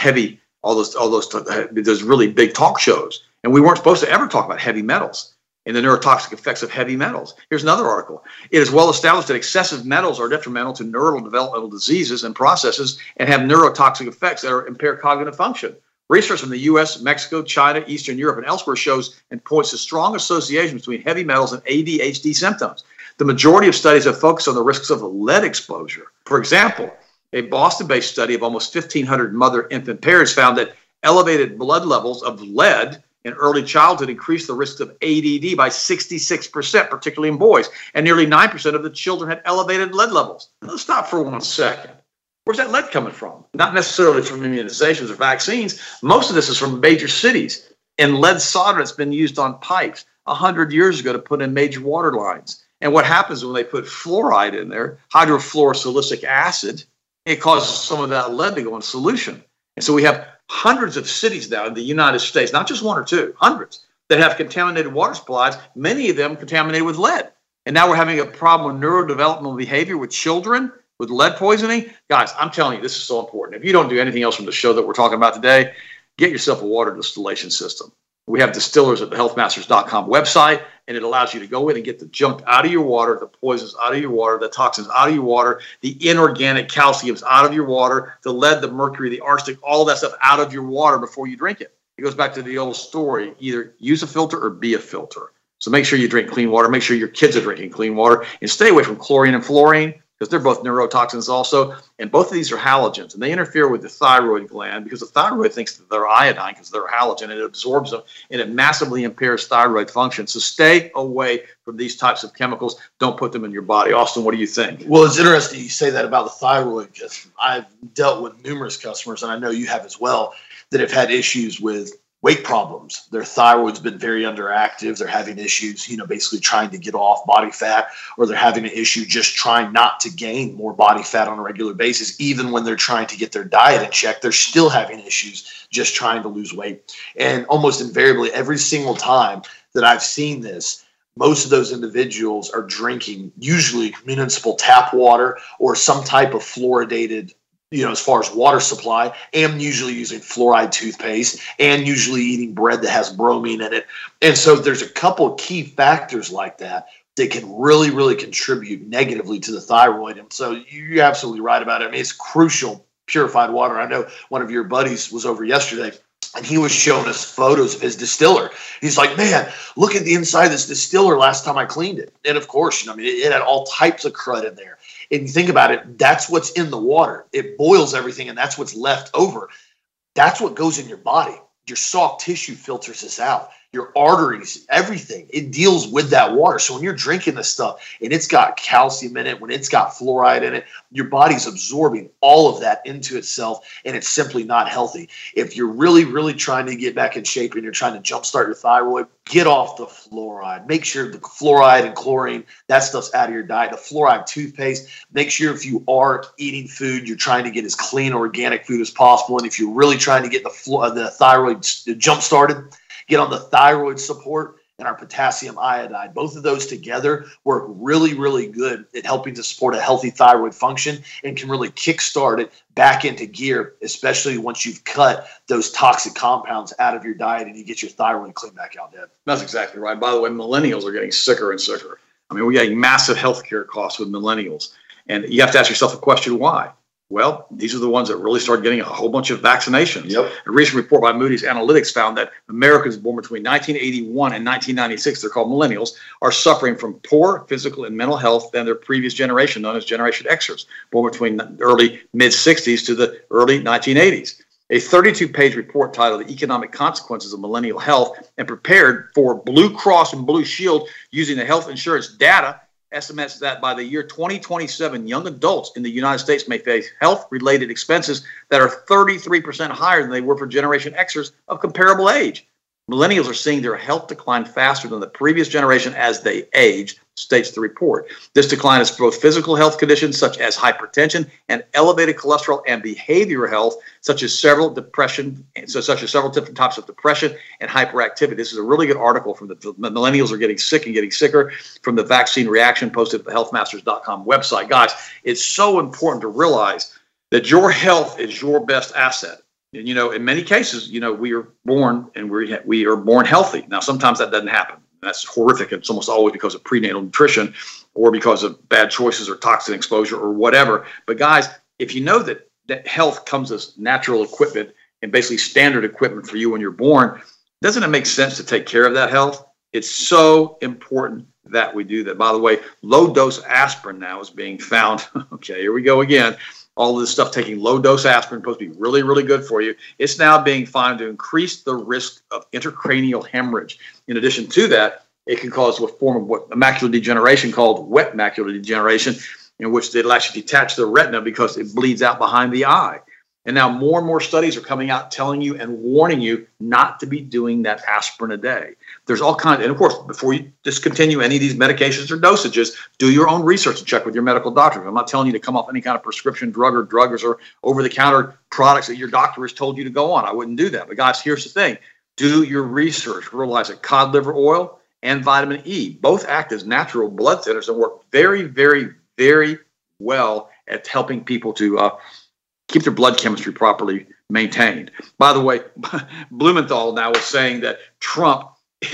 really big talk shows. And we weren't supposed to ever talk about heavy metals and the neurotoxic effects of heavy metals. Here's another article. It is well established that excessive metals are detrimental to neurodevelopmental diseases and processes and have neurotoxic effects that impair cognitive function. Research from the U.S., Mexico, China, Eastern Europe, and elsewhere shows and points to strong associations between heavy metals and ADHD symptoms. The majority of studies have focused on the risks of lead exposure. For example, a Boston-based study of almost 1,500 mother-infant pairs found that elevated blood levels of lead in early childhood increased the risk of ADD by 66%, particularly in boys, and nearly 9% of the children had elevated lead levels. Let's stop for 1 second. Where's that lead coming from? Not necessarily from immunizations or vaccines. Most of this is from major cities. And lead solder that's been used on pipes 100 years ago to put in major water lines. And what happens when they put fluoride in there, hydrofluorosilicic acid, it causes some of that lead to go in solution. And so we have hundreds of cities now in the United States, not just 1 or 2, hundreds, that have contaminated water supplies, many of them contaminated with lead. And now we're having a problem with neurodevelopmental behavior with children with lead poisoning. Guys, I'm telling you, this is so important. If you don't do anything else from the show that we're talking about today, get yourself a water distillation system. We have distillers at the healthmasters.com website, and it allows you to go in and get the junk out of your water, the poisons out of your water, the toxins out of your water, the inorganic calciums out of your water, the lead, the mercury, the arsenic, all that stuff out of your water before you drink it. It goes back to the old story, either use a filter or be a filter. So make sure you drink clean water. Make sure your kids are drinking clean water, and stay away from chlorine and fluorine, because they're both neurotoxins also, and both of these are halogens, and they interfere with the thyroid gland because the thyroid thinks that they're iodine because they're halogen, and it absorbs them, and it massively impairs thyroid function. So stay away from these types of chemicals. Don't put them in your body. Austin, what do you think? Well, it's interesting you say that about the thyroid, because I've dealt with numerous customers, and I know you have as well, that have had issues with weight problems. Their thyroid's been very underactive. They're having issues, basically trying to get off body fat, or they're having an issue just trying not to gain more body fat on a regular basis. Even when they're trying to get their diet in check, they're still having issues just trying to lose weight. And almost invariably, every single time that I've seen this, most of those individuals are drinking usually municipal tap water or some type of fluoridated, as far as water supply, and usually using fluoride toothpaste, and usually eating bread that has bromine in it. And so there's a couple of key factors like that can really, really contribute negatively to the thyroid. And so you're absolutely right about it. I mean, it's crucial, purified water. I know one of your buddies was over yesterday, and he was showing us photos of his distiller. He's like, man, look at the inside of this distiller last time I cleaned it. And of course, it had all types of crud in there. And you think about it, that's what's in the water. It boils everything, and that's what's left over. That's what goes in your body. Your soft tissue filters this out. your arteries, everything. It deals with that water. So when you're drinking this stuff and it's got calcium in it, when it's got fluoride in it, your body's absorbing all of that into itself, and it's simply not healthy. If you're really, really trying to get back in shape and you're trying to jumpstart your thyroid, get off the fluoride. Make sure the fluoride and chlorine, that stuff's out of your diet. The fluoride toothpaste, make sure if you are eating food, you're trying to get as clean organic food as possible. And if you're really trying to get the thyroid jump started, get on the thyroid support and our potassium iodide. Both of those together work really, really good at helping to support a healthy thyroid function and can really kickstart it back into gear, especially once you've cut those toxic compounds out of your diet and you get your thyroid clean back out, Dad. That's exactly right. By the way, millennials are getting sicker and sicker. I mean, we're getting massive healthcare costs with millennials. And you have to ask yourself a question, why? Well, these are the ones that really started getting a whole bunch of vaccinations. Yep. A recent report by Moody's Analytics found that Americans born between 1981 and 1996, they're called millennials, are suffering from poor physical and mental health than their previous generation, known as Generation Xers, born between the early mid-60s to the early 1980s. A 32-page report titled The Economic Consequences of Millennial Health and prepared for Blue Cross and Blue Shield using the health insurance data estimates that by the year 2027, young adults in the United States may face health-related expenses that are 33% higher than they were for Generation Xers of comparable age. Millennials are seeing their health decline faster than the previous generation as they age, states the report. This decline is both physical health conditions such as hypertension and elevated cholesterol, and behavioral health such as several different types of depression and hyperactivity. This is a really good article from the millennials are getting sick and getting sicker from the vaccine reaction posted at the healthmasters.com website. Guys, it's so important to realize that your health is your best asset. And, in many cases, we are born and we are born healthy. Now, sometimes that doesn't happen. That's horrific. It's almost always because of prenatal nutrition or because of bad choices or toxin exposure or whatever. But guys, if you know that health comes as natural equipment and basically standard equipment for you when you're born, doesn't it make sense to take care of that health? It's so important that we do that. By the way, low-dose aspirin now is being found. Okay, here we go again. All of this stuff taking low-dose aspirin supposed to be really, really good for you. It's now being found to increase the risk of intracranial hemorrhage. In addition to that, it can cause a form of macular degeneration called wet macular degeneration, in which they'll actually detach the retina because it bleeds out behind the eye. And now more and more studies are coming out telling you and warning you not to be doing that aspirin a day. There's all kinds, and of course, before you discontinue any of these medications or dosages, do your own research and check with your medical doctor. I'm not telling you to come off any kind of prescription drug or drugs or over-the-counter products that your doctor has told you to go on. I wouldn't do that. But guys, here's the thing. Do your research. Realize that cod liver oil and vitamin E both act as natural blood thinners and work very, very, very well at helping people to keep their blood chemistry properly maintained. By the way, Blumenthal now is saying that Trump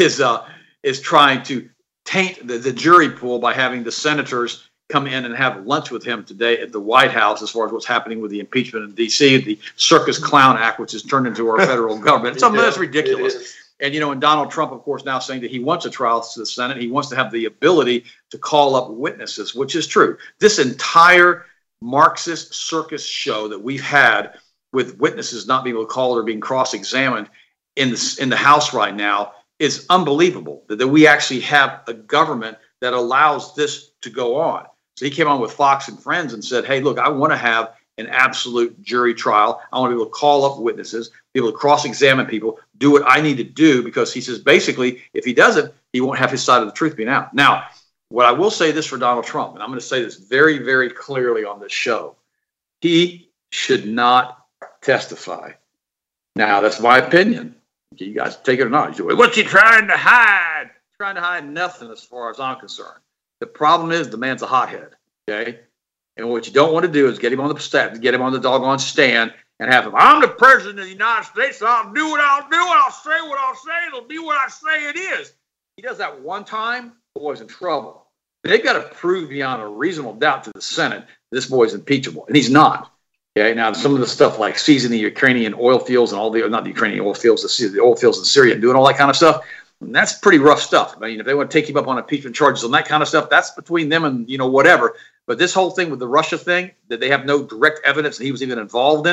is trying to taint the jury pool by having the senators come in and have lunch with him today at the White House as far as what's happening with the impeachment in D.C., the Circus Clown Act, which has turned into our federal government. It's ridiculous. And, and Donald Trump, of course, now saying that he wants a trial to the Senate. He wants to have the ability to call up witnesses, which is true. This entire Marxist circus show that we've had with witnesses not being able to call or being cross-examined in the House right now is unbelievable, that we actually have a government that allows this to go on. So he came on with Fox and Friends and said, hey, look, I want to have an absolute jury trial. I want to be able to call up witnesses, be able to cross-examine people, do what I need to do, because he says basically if he doesn't, he won't have his side of the truth being out. Now, what I will say this for Donald Trump, and I'm going to say this very, very clearly on this show, he should not testify. Now, that's my opinion. You guys take it or not. You say, what's he trying to hide? He's trying to hide nothing as far as I'm concerned. The problem is the man's a hothead, okay? And what you don't want to do is get him on the doggone stand and have him, I'm the president of the United States, so I'll do what I'll do, I'll say what I'll say, it'll be what I say it is. He does that one time, the boy's in trouble. They've got to prove beyond a reasonable doubt to the Senate this boy's impeachable, and he's not. Okay, now some of the stuff like seizing the Ukrainian oil fields and not the Ukrainian oil fields, the oil fields in Syria and doing all that kind of stuff, that's pretty rough stuff. I mean, if they want to take him up on impeachment charges and that kind of stuff, that's between them and, whatever. But this whole thing with the Russia thing, that they have no direct evidence that he was even involved in it,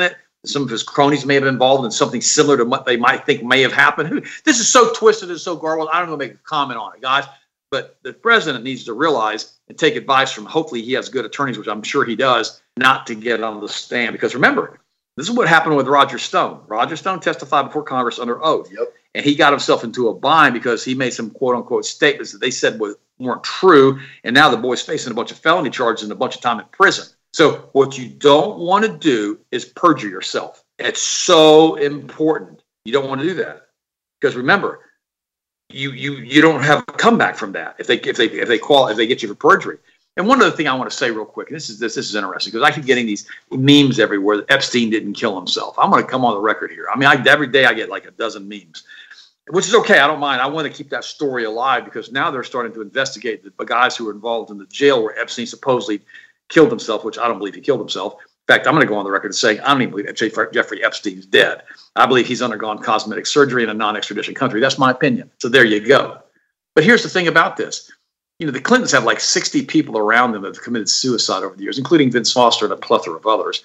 some of his cronies may have been involved in something similar to what they might think may have happened. This is so twisted and so garbled. I don't know, make a comment on it, guys. But the president needs to realize and take advice from, hopefully he has good attorneys, which I'm sure he does, not to get on the stand. Because remember, this is what happened with Roger Stone. Roger Stone testified before Congress under oath. Yep. And he got himself into a bind because he made some quote-unquote statements that they said weren't true. And now the boy's facing a bunch of felony charges and a bunch of time in prison. So what you don't want to do is perjure yourself. It's so important. You don't want to do that. Because remember, you don't have a comeback from that if they get you for perjury. And one other thing I want to say real quick, this is interesting because I keep getting these memes everywhere that Epstein didn't kill himself. I'm going to come on the record here. I mean, every day I get like a dozen memes, which is okay. I don't mind. I want to keep that story alive because now they're starting to investigate the guys who were involved in the jail where Epstein supposedly killed himself, which I don't believe he killed himself. In fact, I'm going to go on the record saying I don't even believe that Jeffrey Epstein's dead. I believe he's undergone cosmetic surgery in a non-extradition country. That's my opinion. So there you go. But here's the thing about this. The Clintons have like 60 people around them that have committed suicide over the years, including Vince Foster and a plethora of others.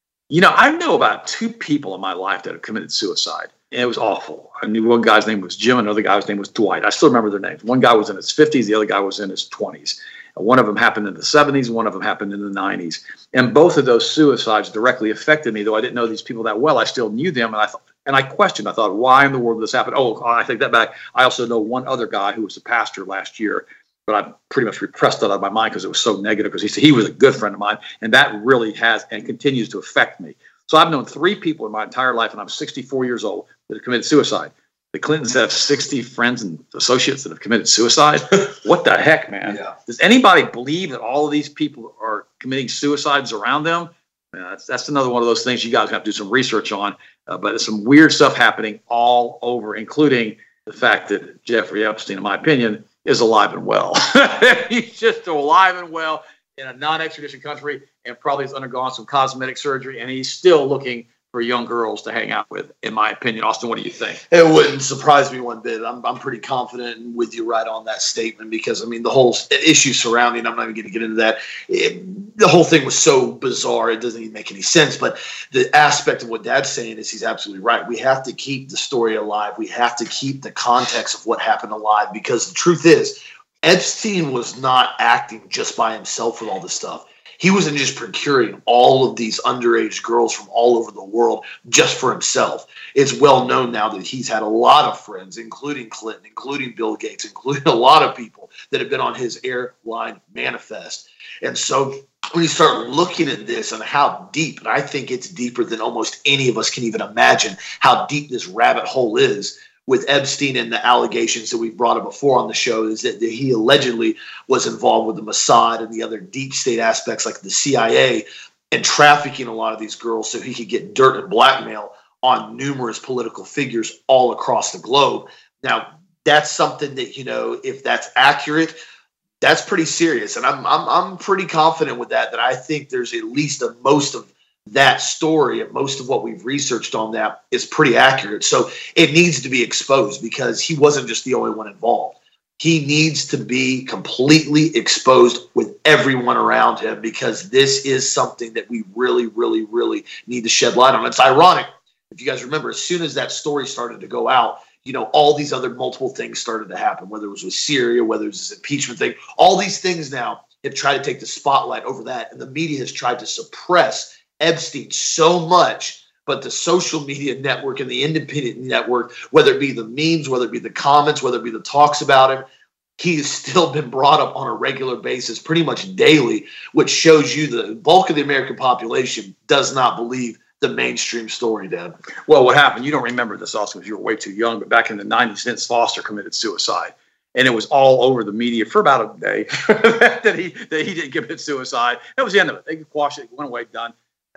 I know about 2 people in my life that have committed suicide. And it was awful. I knew one guy's name was Jim, another guy's name was Dwight. I still remember their names. One guy was in his 50s, the other guy was in his 20s. One of them happened in the 70s, one of them happened in the 90s. And both of those suicides directly affected me, though I didn't know these people that well. I still knew them, and I questioned. I thought, why in the world did this happen? Oh, I take that back. I also know one other guy who was a pastor last year, but I pretty much repressed that out of my mind because it was so negative, because he was a good friend of mine, and that really has and continues to affect me. So I've known 3 people in my entire life, and I'm 64 years old, that have committed suicide. The Clintons have 60 friends and associates that have committed suicide. What the heck, man? Yeah. Does anybody believe that all of these people are committing suicides around them? That's another one of those things you guys have to do some research on. But there's some weird stuff happening all over, including the fact that Jeffrey Epstein, in my opinion, is alive and well. He's just alive and well in a non-extradition country and probably has undergone some cosmetic surgery, and he's still looking for young girls to hang out with, in my opinion. Austin, what do you think? It wouldn't surprise me one bit. I'm pretty confident and with you right on that statement because, the whole issue surrounding, I'm not even going to get into that. The whole thing was so bizarre, it doesn't even make any sense. But the aspect of what Dad's saying is he's absolutely right. We have to keep the story alive. We have to keep the context of what happened alive because the truth is, Epstein was not acting just by himself with all this stuff. He wasn't just procuring all of these underage girls from all over the world just for himself. It's well known now that he's had a lot of friends, including Clinton, including Bill Gates, including a lot of people that have been on his airline manifest. And so when you start looking at this and how deep, and I think it's deeper than almost any of us can even imagine how deep this rabbit hole is, with Epstein and the allegations that we've brought up before on the show, is that he allegedly was involved with the Mossad and the other deep state aspects like the CIA and trafficking a lot of these girls so he could get dirt and blackmail on numerous political figures all across the globe. Now, that's something that, if that's accurate, that's pretty serious. And I'm pretty confident with that I think there's at least most of that story and most of what we've researched on that is pretty accurate. So it needs to be exposed because he wasn't just the only one involved. He needs to be completely exposed with everyone around him because this is something that we really, really, really need to shed light on. It's ironic. If you guys remember, as soon as that story started to go out, all these other multiple things started to happen, whether it was with Syria, whether it was this impeachment thing, all these things now have tried to take the spotlight over that. And the media has tried to suppress Epstein so much, but the social media network and the independent network, whether it be the memes, whether it be the comments, whether it be the talks about him, he has still been brought up on a regular basis, pretty much daily, which shows you the bulk of the American population does not believe the mainstream story, Dad. Well, what happened, you don't remember this also because you were way too young, but back in the 90s, Vince Foster committed suicide. And it was all over the media for about a day that he didn't commit suicide. That was the end of it. They quashed it, went away, done.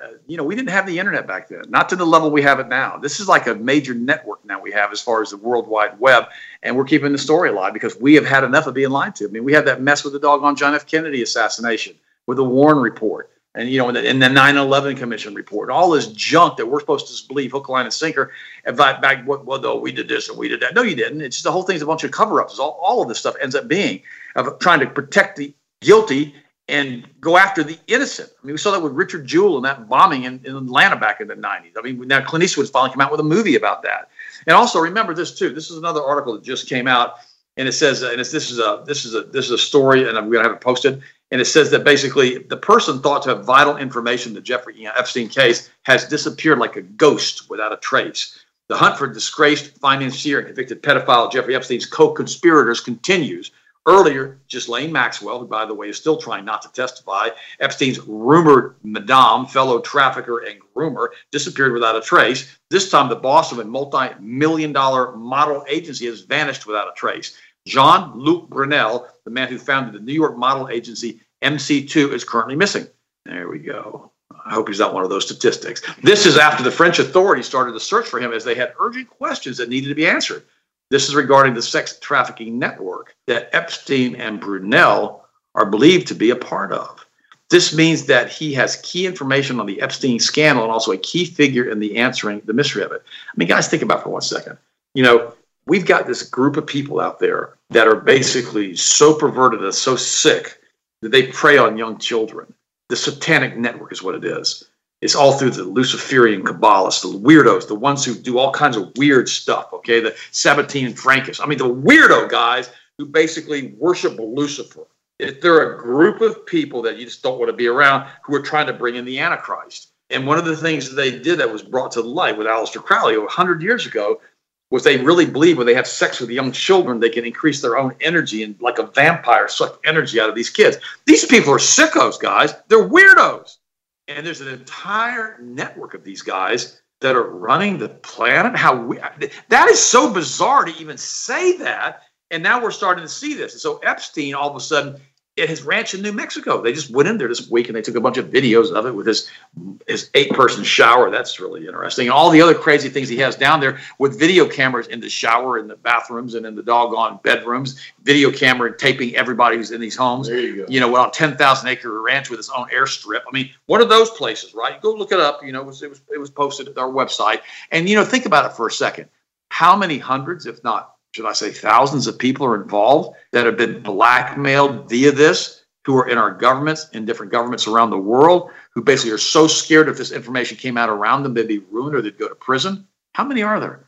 We didn't have the internet back then, not to the level we have it now. This is like a major network now we have as far as the World Wide Web, and we're keeping the story alive because we have had enough of being lied to. We had that mess with the doggone John F. Kennedy assassination, with the Warren report, and and the 9/11 Commission report, all this junk that we're supposed to believe hook, line, and sinker. And back, well, we did this and we did that. No, you didn't. It's just the whole thing's a bunch of cover-ups. All of this stuff ends up being of trying to protect the guilty and go after the innocent. I mean, we saw that with Richard Jewell and that bombing in Atlanta back in the 90s. I mean, now Clint Eastwood's finally come out with a movie about that. And also remember this too. This is another article that just came out, and it says, this is a story, and I'm going to have it posted. And it says that basically the person thought to have vital information in the Jeffrey Epstein case has disappeared like a ghost without a trace. The hunt for disgraced financier and convicted pedophile Jeffrey Epstein's co-conspirators continues. Earlier, Ghislaine Maxwell, who, by the way, is still trying not to testify, Epstein's rumored madame, fellow trafficker and groomer, disappeared without a trace. This time, the boss of a multi-million-dollar model agency has vanished without a trace. Jean-Luc Brunel, the man who founded the New York model agency MC2, is currently missing. There we go. I hope he's not one of those statistics. This is after the French authorities started to search for him as they had urgent questions that needed to be answered. This is regarding the sex trafficking network that Epstein and Brunel are believed to be a part of. This means that he has key information on the Epstein scandal and also a key figure in the answering the mystery of it. I mean, guys, think about it for 1 second. You know, we've got this group of people out there that are basically so perverted and so sick that they prey on young children. The satanic network is what it is. It's all through the Luciferian Kabbalists, the weirdos, the ones who do all kinds of weird stuff, okay? The Sabatine and Frankists. I mean, the weirdo guys who basically worship Lucifer. They're a group of people that you just don't want to be around who are trying to bring in the Antichrist. And one of the things that they did that was brought to light with Aleister Crowley 100 years ago was they really believe when they have sex with young children, they can increase their own energy and like a vampire suck energy out of these kids. These people are sickos, guys. They're weirdos. And there's an entire network of these guys that are running the planet. That is so bizarre to even say that. And now we're starting to see this. And so Epstein, all of a sudden, at his ranch in New Mexico, they just went in there this week and they took a bunch of videos of it with his 8-person shower. That's really interesting. And all the other crazy things he has down there with video cameras in the shower, in the bathrooms, and in the doggone bedrooms. Video camera taping everybody who's in these homes. There you go. You know, on a 10,000-acre ranch with its own airstrip. I mean, one of those places, right? Go look it up. You know, it was posted at our website. And, you know, think about it for a second. How many hundreds, if not, should I say thousands of people are involved that have been blackmailed via this, who are in our governments, in different governments around the world, who basically are so scared if this information came out around them, they'd be ruined or they'd go to prison? How many are there?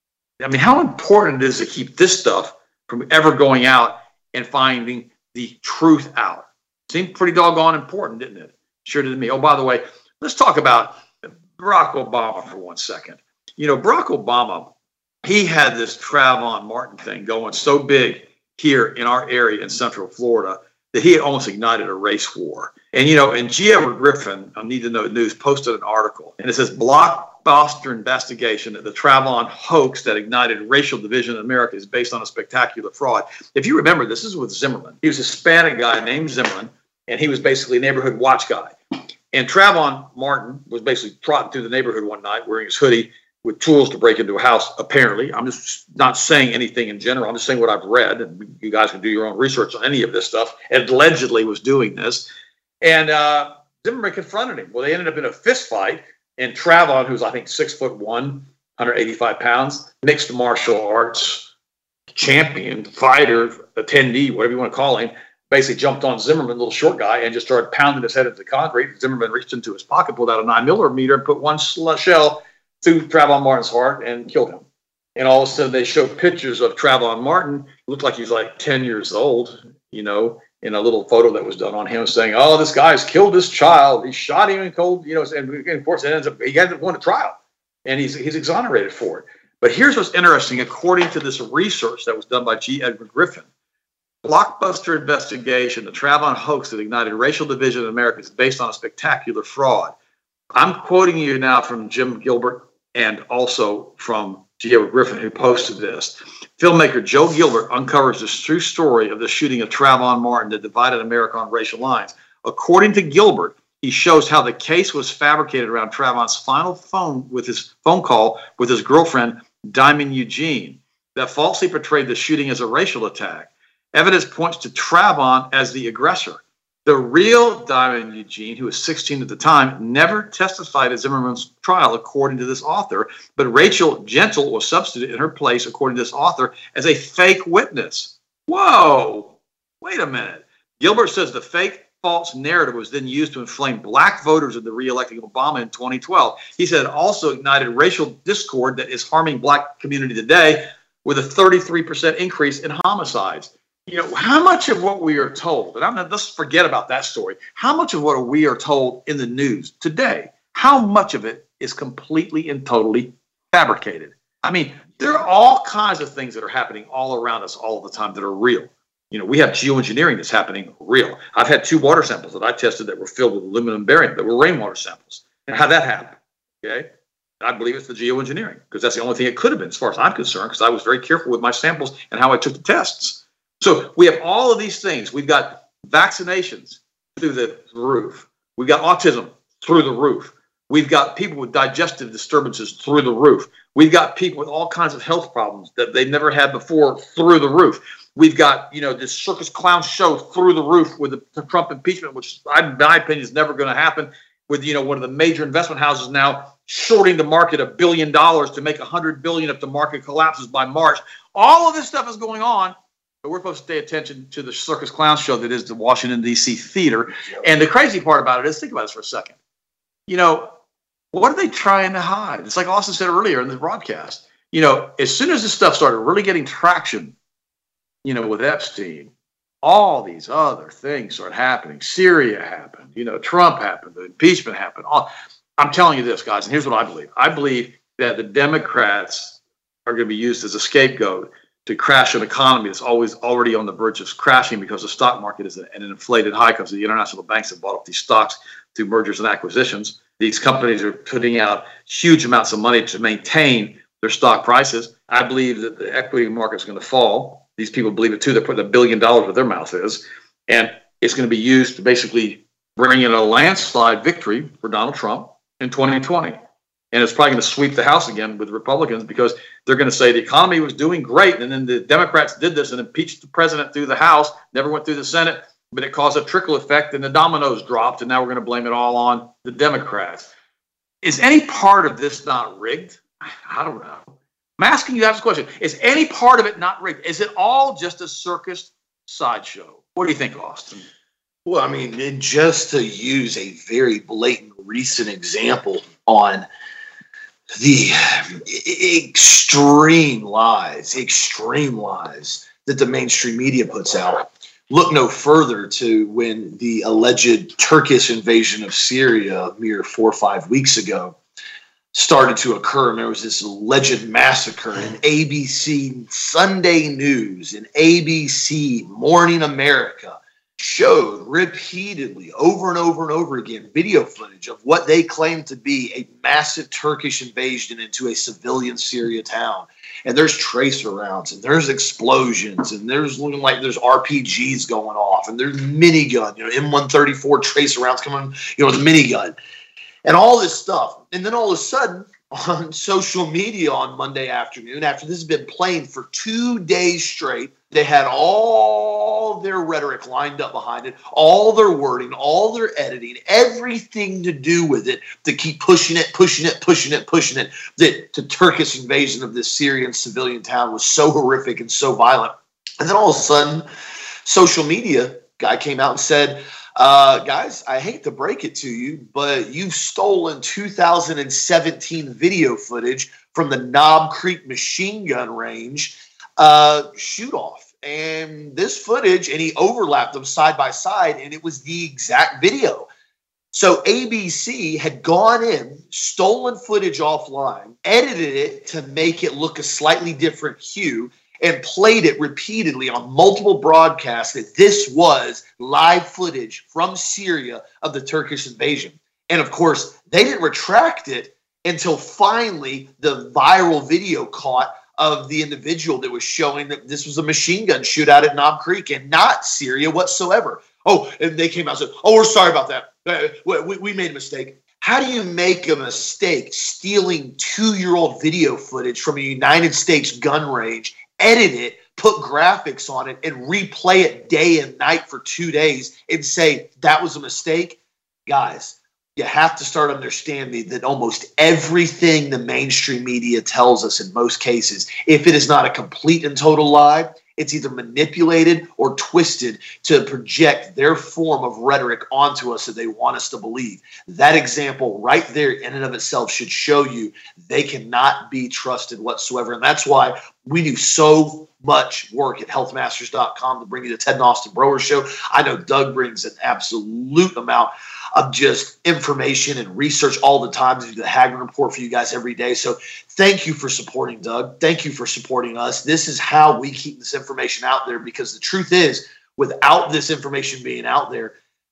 I mean, how important it is to keep this stuff from ever going out and finding the truth out. Seemed pretty doggone important, didn't it? Sure did to me. Oh, by the way, let's talk about Barack Obama for 1 second. You know, Barack Obama, he had this Trayvon Martin thing going so big here in our area in Central Florida that he had almost ignited a race war. And, you know, and G. Edward Griffin on Need to Know News posted an article, and it says, blockbuster investigation of the Trayvon hoax that ignited racial division in America is based on a spectacular fraud. If you remember, this is with Zimmerman. He was a Hispanic guy named Zimmerman, and he was basically a neighborhood watch guy. And Trayvon Martin was basically trotting through the neighborhood one night wearing his hoodie with tools to break into a house, apparently. I'm just not saying anything in general. I'm just saying what I've read, and you guys can do your own research on any of this stuff. And allegedly was doing this. And Zimmerman confronted him. Well, they ended up in a fist fight, and Trayvon, who's I think 6'1", 185 pounds, mixed martial arts champion, fighter, attendee, whatever you want to call him, basically jumped on Zimmerman, little short guy, and just started pounding his head into the concrete. Zimmerman reached into his pocket, pulled out a 9mm, and put one shell through Trayvon Martin's heart and killed him. And all of a sudden they showed pictures of Trayvon Martin. Looked like he was like 10 years old, you know, in a little photo that was done on him saying, oh, this guy's killed this child. He shot him in cold, you know, and of course he ends up going to trial and he's exonerated for it. But here's what's interesting. According to this research that was done by G. Edward Griffin, blockbuster investigation, the Trayvon hoax that ignited racial division in America is based on a spectacular fraud. I'm quoting you now from Jim Gilbert and also from G. Edward Griffin, who posted this. Filmmaker Joe Gilbert uncovers this true story of the shooting of Trayvon Martin that divided America on racial lines. According to Gilbert, he shows how the case was fabricated around Trayvon's final phone call with his girlfriend, Diamond Eugene, that falsely portrayed the shooting as a racial attack. Evidence points to Trayvon as the aggressor. The real Diamond Eugene, who was 16 at the time, never testified at Zimmerman's trial, according to this author, but Rachel Gentle was substituted in her place, according to this author, as a fake witness. Whoa! Wait a minute. Gilbert says the fake false narrative was then used to inflame black voters into re-electing Obama in 2012. He said it also ignited racial discord that is harming black community today with a 33% increase in homicides. You know, how much of what we are told, and let's forget about that story, how much of what we are told in the news today, how much of it is completely and totally fabricated? I mean, there are all kinds of things that are happening all around us all the time that are real. You know, we have geoengineering that's happening real. I've had 2 water samples that I tested that were filled with aluminum barium that were rainwater samples. And how'd that happen? Okay. I believe it's the geoengineering because that's the only thing it could have been as far as I'm concerned, because I was very careful with my samples and how I took the tests. So we have all of these things. We've got vaccinations through the roof. We've got autism through the roof. We've got people with digestive disturbances through the roof. We've got people with all kinds of health problems that they've never had before through the roof. We've got, you know, this circus clown show through the roof with the Trump impeachment, which in my opinion is never going to happen, with, you know, one of the major investment houses now shorting the market $1 billion to make $100 billion if the market collapses by March. All of this stuff is going on, but we're supposed to pay attention to the circus clown show that is the Washington, D.C. theater. And the crazy part about it is, think about this for a second. You know, what are they trying to hide? It's like Austin said earlier in the broadcast. You know, as soon as this stuff started really getting traction, you know, with Epstein, all these other things started happening. Syria happened, you know, Trump happened, the impeachment happened. I'm telling you this, guys, and here's what I believe. I believe that the Democrats are going to be used as a scapegoat to crash an economy that's already on the verge of crashing because the stock market is at an inflated high because the international banks have bought up these stocks through mergers and acquisitions. These companies are putting out huge amounts of money to maintain their stock prices. I believe that the equity market is going to fall. These people believe it too. They're putting $1 billion where their mouth is. And it's going to be used to basically bring in a landslide victory for Donald Trump in 2020. And it's probably going to sweep the House again with Republicans because they're going to say the economy was doing great. And then the Democrats did this and impeached the president through the House, never went through the Senate, but it caused a trickle effect and the dominoes dropped. And now we're going to blame it all on the Democrats. Is any part of this not rigged? I don't know. I'm asking you this question. Is any part of it not rigged? Is it all just a circus sideshow? What do you think, Austin? Well, I mean, and just to use a very blatant recent example on the extreme lies that the mainstream media puts out, look no further to when the alleged Turkish invasion of Syria a mere 4 or 5 weeks ago started to occur, and there was this alleged massacre, and ABC Sunday News and ABC Morning America showed repeatedly over and over and over again video footage of what they claimed to be a massive Turkish invasion into a civilian Syria town. And there's tracer rounds, and there's explosions, and there's looking like there's RPGs going off, and there's minigun, M134 tracer rounds coming, with a minigun, and all this stuff. And then all of a sudden, on social media on Monday afternoon, after this has been playing for 2 days straight, they had all their rhetoric lined up behind it, all their wording, all their editing, everything to do with it to keep pushing it, that the Turkish invasion of this Syrian civilian town was so horrific and so violent. And then all of a sudden, social media guy came out and said, guys, I hate to break it to you, but you've stolen 2017 video footage from the Knob Creek machine gun range shoot off. And this footage, and he overlapped them side by side, and it was the exact video. So ABC had gone in, stolen footage offline, edited it to make it look a slightly different hue, and played it repeatedly on multiple broadcasts that this was live footage from Syria of the Turkish invasion. And of course, they didn't retract it until finally the viral video caught of the individual that was showing that this was a machine gun shootout at Knob Creek and not Syria whatsoever. Oh, and they came out and said, oh, we're sorry about that. We made a mistake. How do you make a mistake stealing 2-year-old video footage from a United States gun range, edit it, put graphics on it, and replay it day and night for 2 days and say that was a mistake? Guys, you have to start understanding that almost everything the mainstream media tells us in most cases, if it is not a complete and total lie, It's either manipulated or twisted to project their form of rhetoric onto us that they want us to believe. That example right there in and of itself should show you they cannot be trusted whatsoever. And that's why we do so much work at healthmasters.com to bring you the Ted and Austin Broer Show. I know Doug brings an absolute amount of just information and research all the time to do the Hagmann Report for you guys every day. So thank you for supporting Doug. Thank you for supporting us. This is how we keep this information out there, because the truth is, without this information being out there,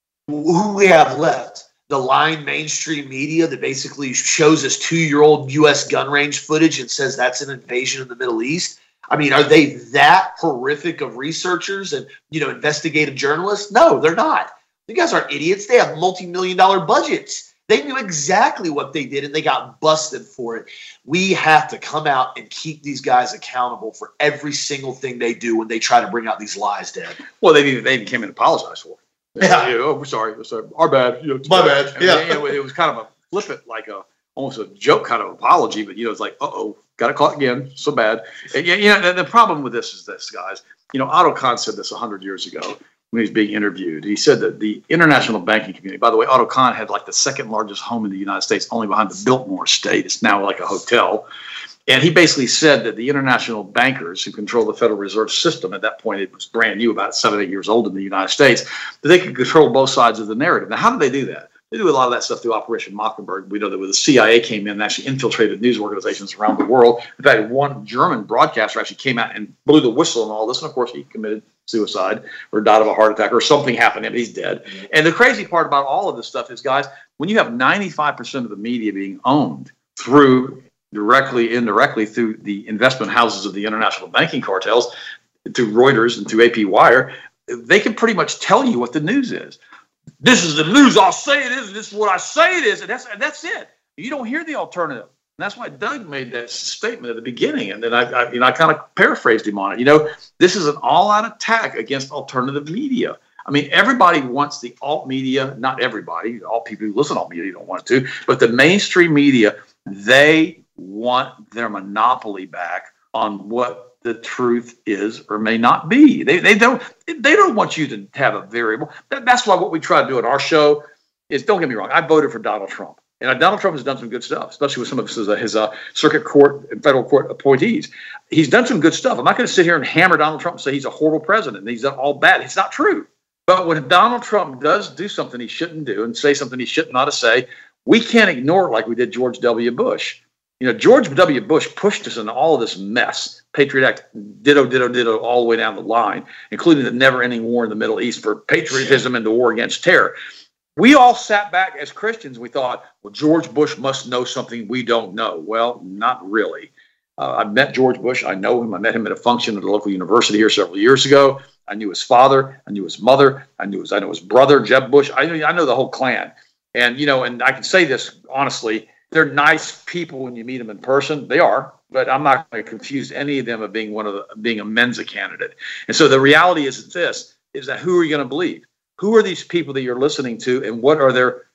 who we have left? The lying mainstream media that basically shows us 2-year-old U.S. gun range footage and says that's an invasion of the Middle East. I mean, are they that horrific of researchers and, investigative journalists? No, they're not. You guys aren't idiots. They have multi-million-dollar budgets. They knew exactly what they did, and they got busted for it. We have to come out and keep these guys accountable for every single thing they do when they try to bring out these lies, Dad. Well, they even came in and apologized for it. Yeah. Oh, we're sorry. Our bad. My bad. Yeah. It was kind of a flippant, like almost a joke kind of apology, but it's like, got it caught again. So bad. And, the problem with this is this, guys. Otto Kahn said this 100 years ago when he was being interviewed. He said that the international banking community, by the way, Otto Kahn had like the second largest home in the United States, only behind the Biltmore Estate. It's now like a hotel. And he basically said that the international bankers who control the Federal Reserve System, at that point it was brand new, about 7 or 8 years old in the United States, that they could control both sides of the narrative. Now, how did they do that? They do a lot of that stuff through Operation Mockingbird. We know that when the CIA came in and actually infiltrated news organizations around the world. In fact, one German broadcaster actually came out and blew the whistle on all this. And, of course, he committed suicide or died of a heart attack or something happened to him. He's dead. Mm-hmm. And the crazy part about all of this stuff is, guys, when you have 95% of the media being owned through directly, indirectly, through the investment houses of the international banking cartels, through Reuters and through AP Wire, they can pretty much tell you what the news is. This is the news. I'll say it is. This is what I say it is. And that's it. You don't hear the alternative. And that's why Doug made that statement at the beginning. And then I kind of paraphrased him on it. This is an all-out attack against alternative media. I mean, everybody wants the alt media. Not everybody. All people who listen to alt media don't want to. But the mainstream media, they want their monopoly back on what the truth is or may not be. They don't want you to have a variable. That's why what we try to do at our show is, don't get me wrong, I voted for Donald Trump. And Donald Trump has done some good stuff, especially with some of his circuit court and federal court appointees. He's done some good stuff. I'm not going to sit here and hammer Donald Trump and say he's a horrible president and he's done all bad. It's not true. But when Donald Trump does do something he shouldn't do and say something he shouldn't not to say, we can't ignore it like we did George W. Bush. George W. Bush pushed us into all of this mess. Patriot Act, ditto, all the way down the line, including the never-ending war in the Middle East for patriotism and the war against terror. We all sat back as Christians. We thought, well, George Bush must know something we don't know. Well, not really. I met George Bush. I know him. I met him at a function at a local university here several years ago. I knew his father. I knew his mother. I know his brother, Jeb Bush. I know the whole clan. And, and I can say this honestly, they're nice people when you meet them in person. They are, but I'm not going to confuse any of them of being being a Mensa candidate. And so the reality is that who are you going to believe? Who are these people that you're listening to, and what are their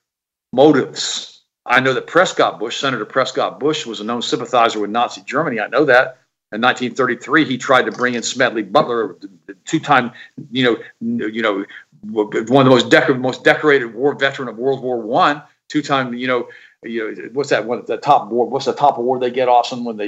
motives? I know that Senator Prescott Bush, was a known sympathizer with Nazi Germany. I know that. In 1933, he tried to bring in Smedley Butler, two-time, one of the most decorated war veteran of World War I, two-time, what's that one? The top award. What's the top award they get, Austin, when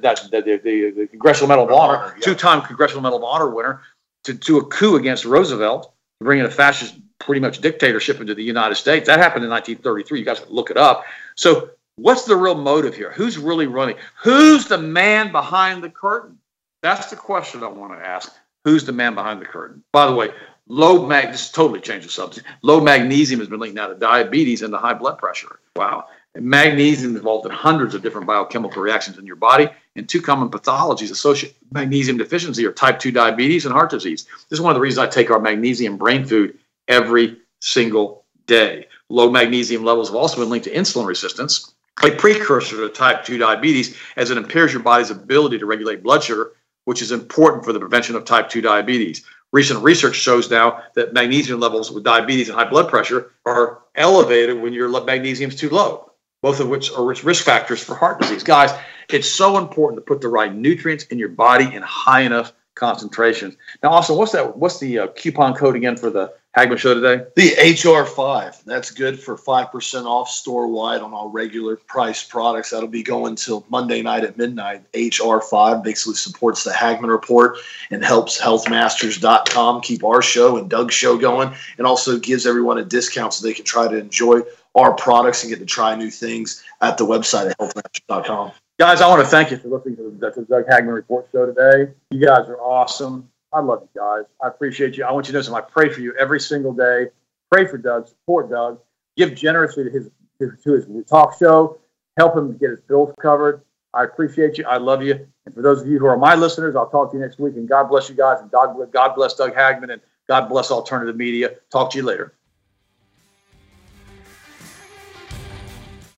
the Congressional Medal of Honor, yeah. Two-time Congressional Medal of Honor winner, to a coup against Roosevelt, to bring in a fascist, pretty much dictatorship into the United States. That happened in 1933. You guys can look it up. So what's the real motive here? Who's really running? Who's the man behind the curtain? That's the question I want to ask. Who's the man behind the curtain? By the way, this totally changed the subject. Low magnesium has been linked now to diabetes and to high blood pressure. Wow. And magnesium is involved in hundreds of different biochemical reactions in your body, and two common pathologies associated with magnesium deficiency are type 2 diabetes and heart disease. This is one of the reasons I take our magnesium brain food every single day. Low magnesium levels have also been linked to insulin resistance, a precursor to type 2 diabetes, as it impairs your body's ability to regulate blood sugar, which is important for the prevention of type 2 diabetes. Recent research shows now that magnesium levels with diabetes and high blood pressure are elevated when your magnesium is too low, both of which are risk factors for heart disease. Guys, it's so important to put the right nutrients in your body in high enough concentrations. Now, Austin, what's the coupon code again for the Hagman Show today? The HR5. That's good for 5% off store-wide on all regular price products. That'll be going till Monday night at midnight. HR5 basically supports the Hagman Report and helps healthmasters.com keep our show and Doug's show going, and also gives everyone a discount so they can try to enjoy our products and get to try new things at the website at healthmasters.com. Guys, I want to thank you for listening to the Doug Hagman Report show today. You guys are awesome. I love you guys. I appreciate you. I want you to know something. I pray for you every single day. Pray for Doug. Support Doug. Give generously to his talk show. Help him get his bills covered. I appreciate you. I love you. And for those of you who are my listeners, I'll talk to you next week. And God bless you guys. And God bless Doug Hagman. And God bless alternative media. Talk to you later.